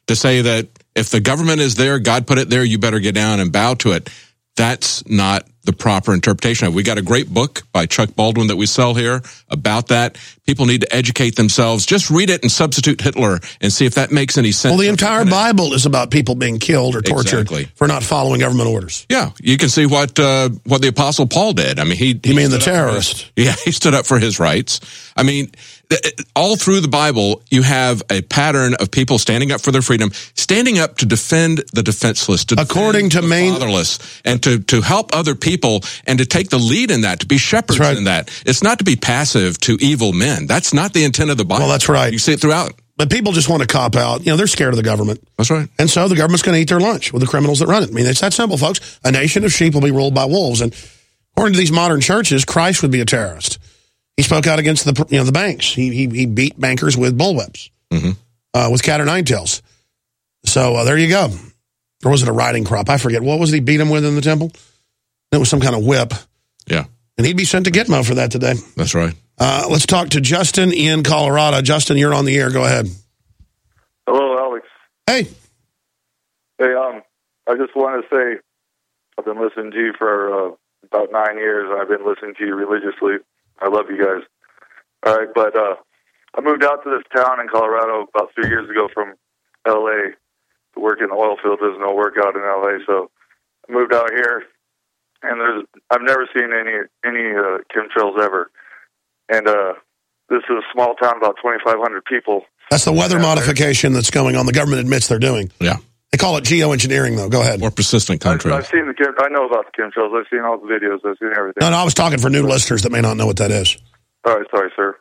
to say that if the government is there, God put it there, you better get down and bow to it. That's not the proper interpretation of it. We got a great book by Chuck Baldwin that we sell here about that. People need to educate themselves. Just read it and substitute Hitler and see if that makes any sense. Well, the entire Bible is about people being killed or tortured for not following government orders. Yeah, you can see what the Apostle Paul did. I mean, he mean the terrorist? Yeah, he stood up for his rights. I mean, all through the Bible, you have a pattern of people standing up for their freedom, standing up to defend the defenseless, to according to the fatherless, and to help other people, and to take the lead in that, to be shepherds in that. It's not to be passive to evil men. That's not the intent of the Bible. Well, that's right. You see it throughout. But people just want to cop out. You know, they're scared of the government. That's right. And so the government's going to eat their lunch with the criminals that run it. I mean, it's that simple, folks. A nation of sheep will be ruled by wolves. And according to these modern churches, Christ would be a terrorist. He spoke out against the banks. He beat bankers with bullwhips, with cat o' nine tails. So there you go. Or was it a riding crop? I forget. What was it he beat him with in the temple? It was some kind of whip. Yeah. And he'd be sent to Gitmo for that today. That's right. Let's talk to Justin in Colorado. Justin, you're on the air. Go ahead. Hello, Alex. Hey. Hey, I just want to say I've been listening to you for about 9 years, and I've been listening to you religiously. I love you guys. All right, but I moved out to this town in Colorado about 3 years ago from L.A. to work in the oil field. There's no work out in L.A., so I moved out here, and I've never seen any chemtrails ever. And this is a small town, about 2,500 people. That's the weather modification that's going on. The government admits they're doing. Yeah. They call it geoengineering, though. Go ahead. Or persistent contrails. I've seen I know about the chemtrails. I've seen all the videos. I've seen everything. No, I was talking for new listeners that may not know what that is. All right, sorry, sir.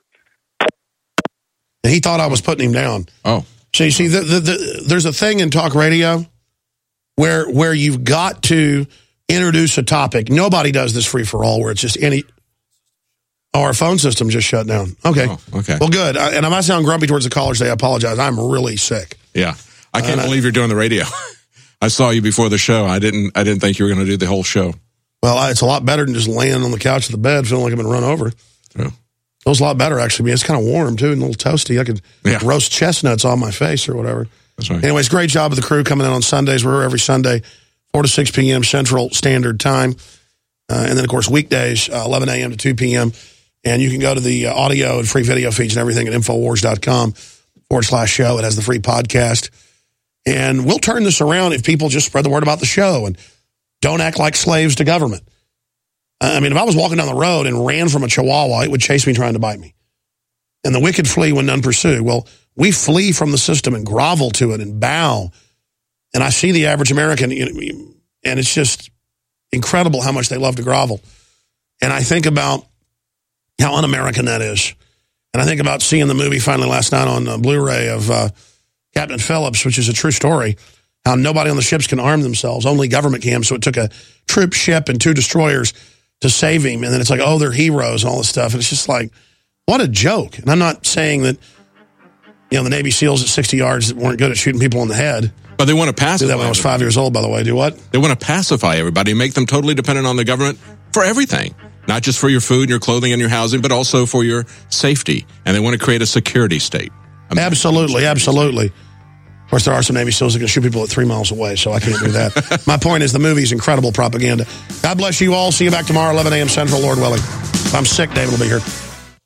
And he thought I was putting him down. Oh. So you see, there's a thing in talk radio where you've got to introduce a topic. Nobody does this free for all where it's just any. Oh, our phone system just shut down. Okay. Oh, okay. Well, good. And I might sound grumpy towards the callers today. I apologize. I'm really sick. Yeah. I can't believe you're doing the radio. I saw you before the show. I didn't think you were going to do the whole show. Well, it's a lot better than just laying on the couch of the bed feeling like I've been run over. Yeah. It was a lot better, actually. It's kind of warm, too, and a little toasty. I could roast chestnuts on my face or whatever. That's right. Anyways, great job of the crew coming in on Sundays. We're every Sunday, 4 to 6 p.m. Central Standard Time. And then, of course, weekdays, 11 a.m. to 2 p.m. And you can go to the audio and free video feeds and everything at Infowars.com/show. It has the free podcast. And we'll turn this around if people just spread the word about the show and don't act like slaves to government. I mean, if I was walking down the road and ran from a chihuahua, it would chase me trying to bite me. And the wicked flee when none pursue. Well, we flee from the system and grovel to it and bow. And I see the average American, and it's just incredible how much they love to grovel. And I think about how un-American that is. And I think about seeing the movie finally last night on Blu-ray of Captain Phillips, which is a true story, how nobody on the ships can arm themselves. Only government can. So it took a troop ship and 2 destroyers to save him. And then it's like, oh, they're heroes and all this stuff. And it's just like, what a joke. And I'm not saying that, the Navy SEALs at 60 yards weren't good at shooting people in the head. But they want to pacify. Do that when I was 5 years old, by the way. Do what? They want to pacify everybody, make them totally dependent on the government for everything. Not just for your food and your clothing and your housing, but also for your safety. And they want to create a security state. Absolutely, absolutely. Of course, there are some Navy SEALs that can shoot people at 3 miles away, so I can't do that. My point is the movie's incredible propaganda. God bless you all. See you back tomorrow, 11 a.m. Central, Lord willing. If I'm sick, David will be here.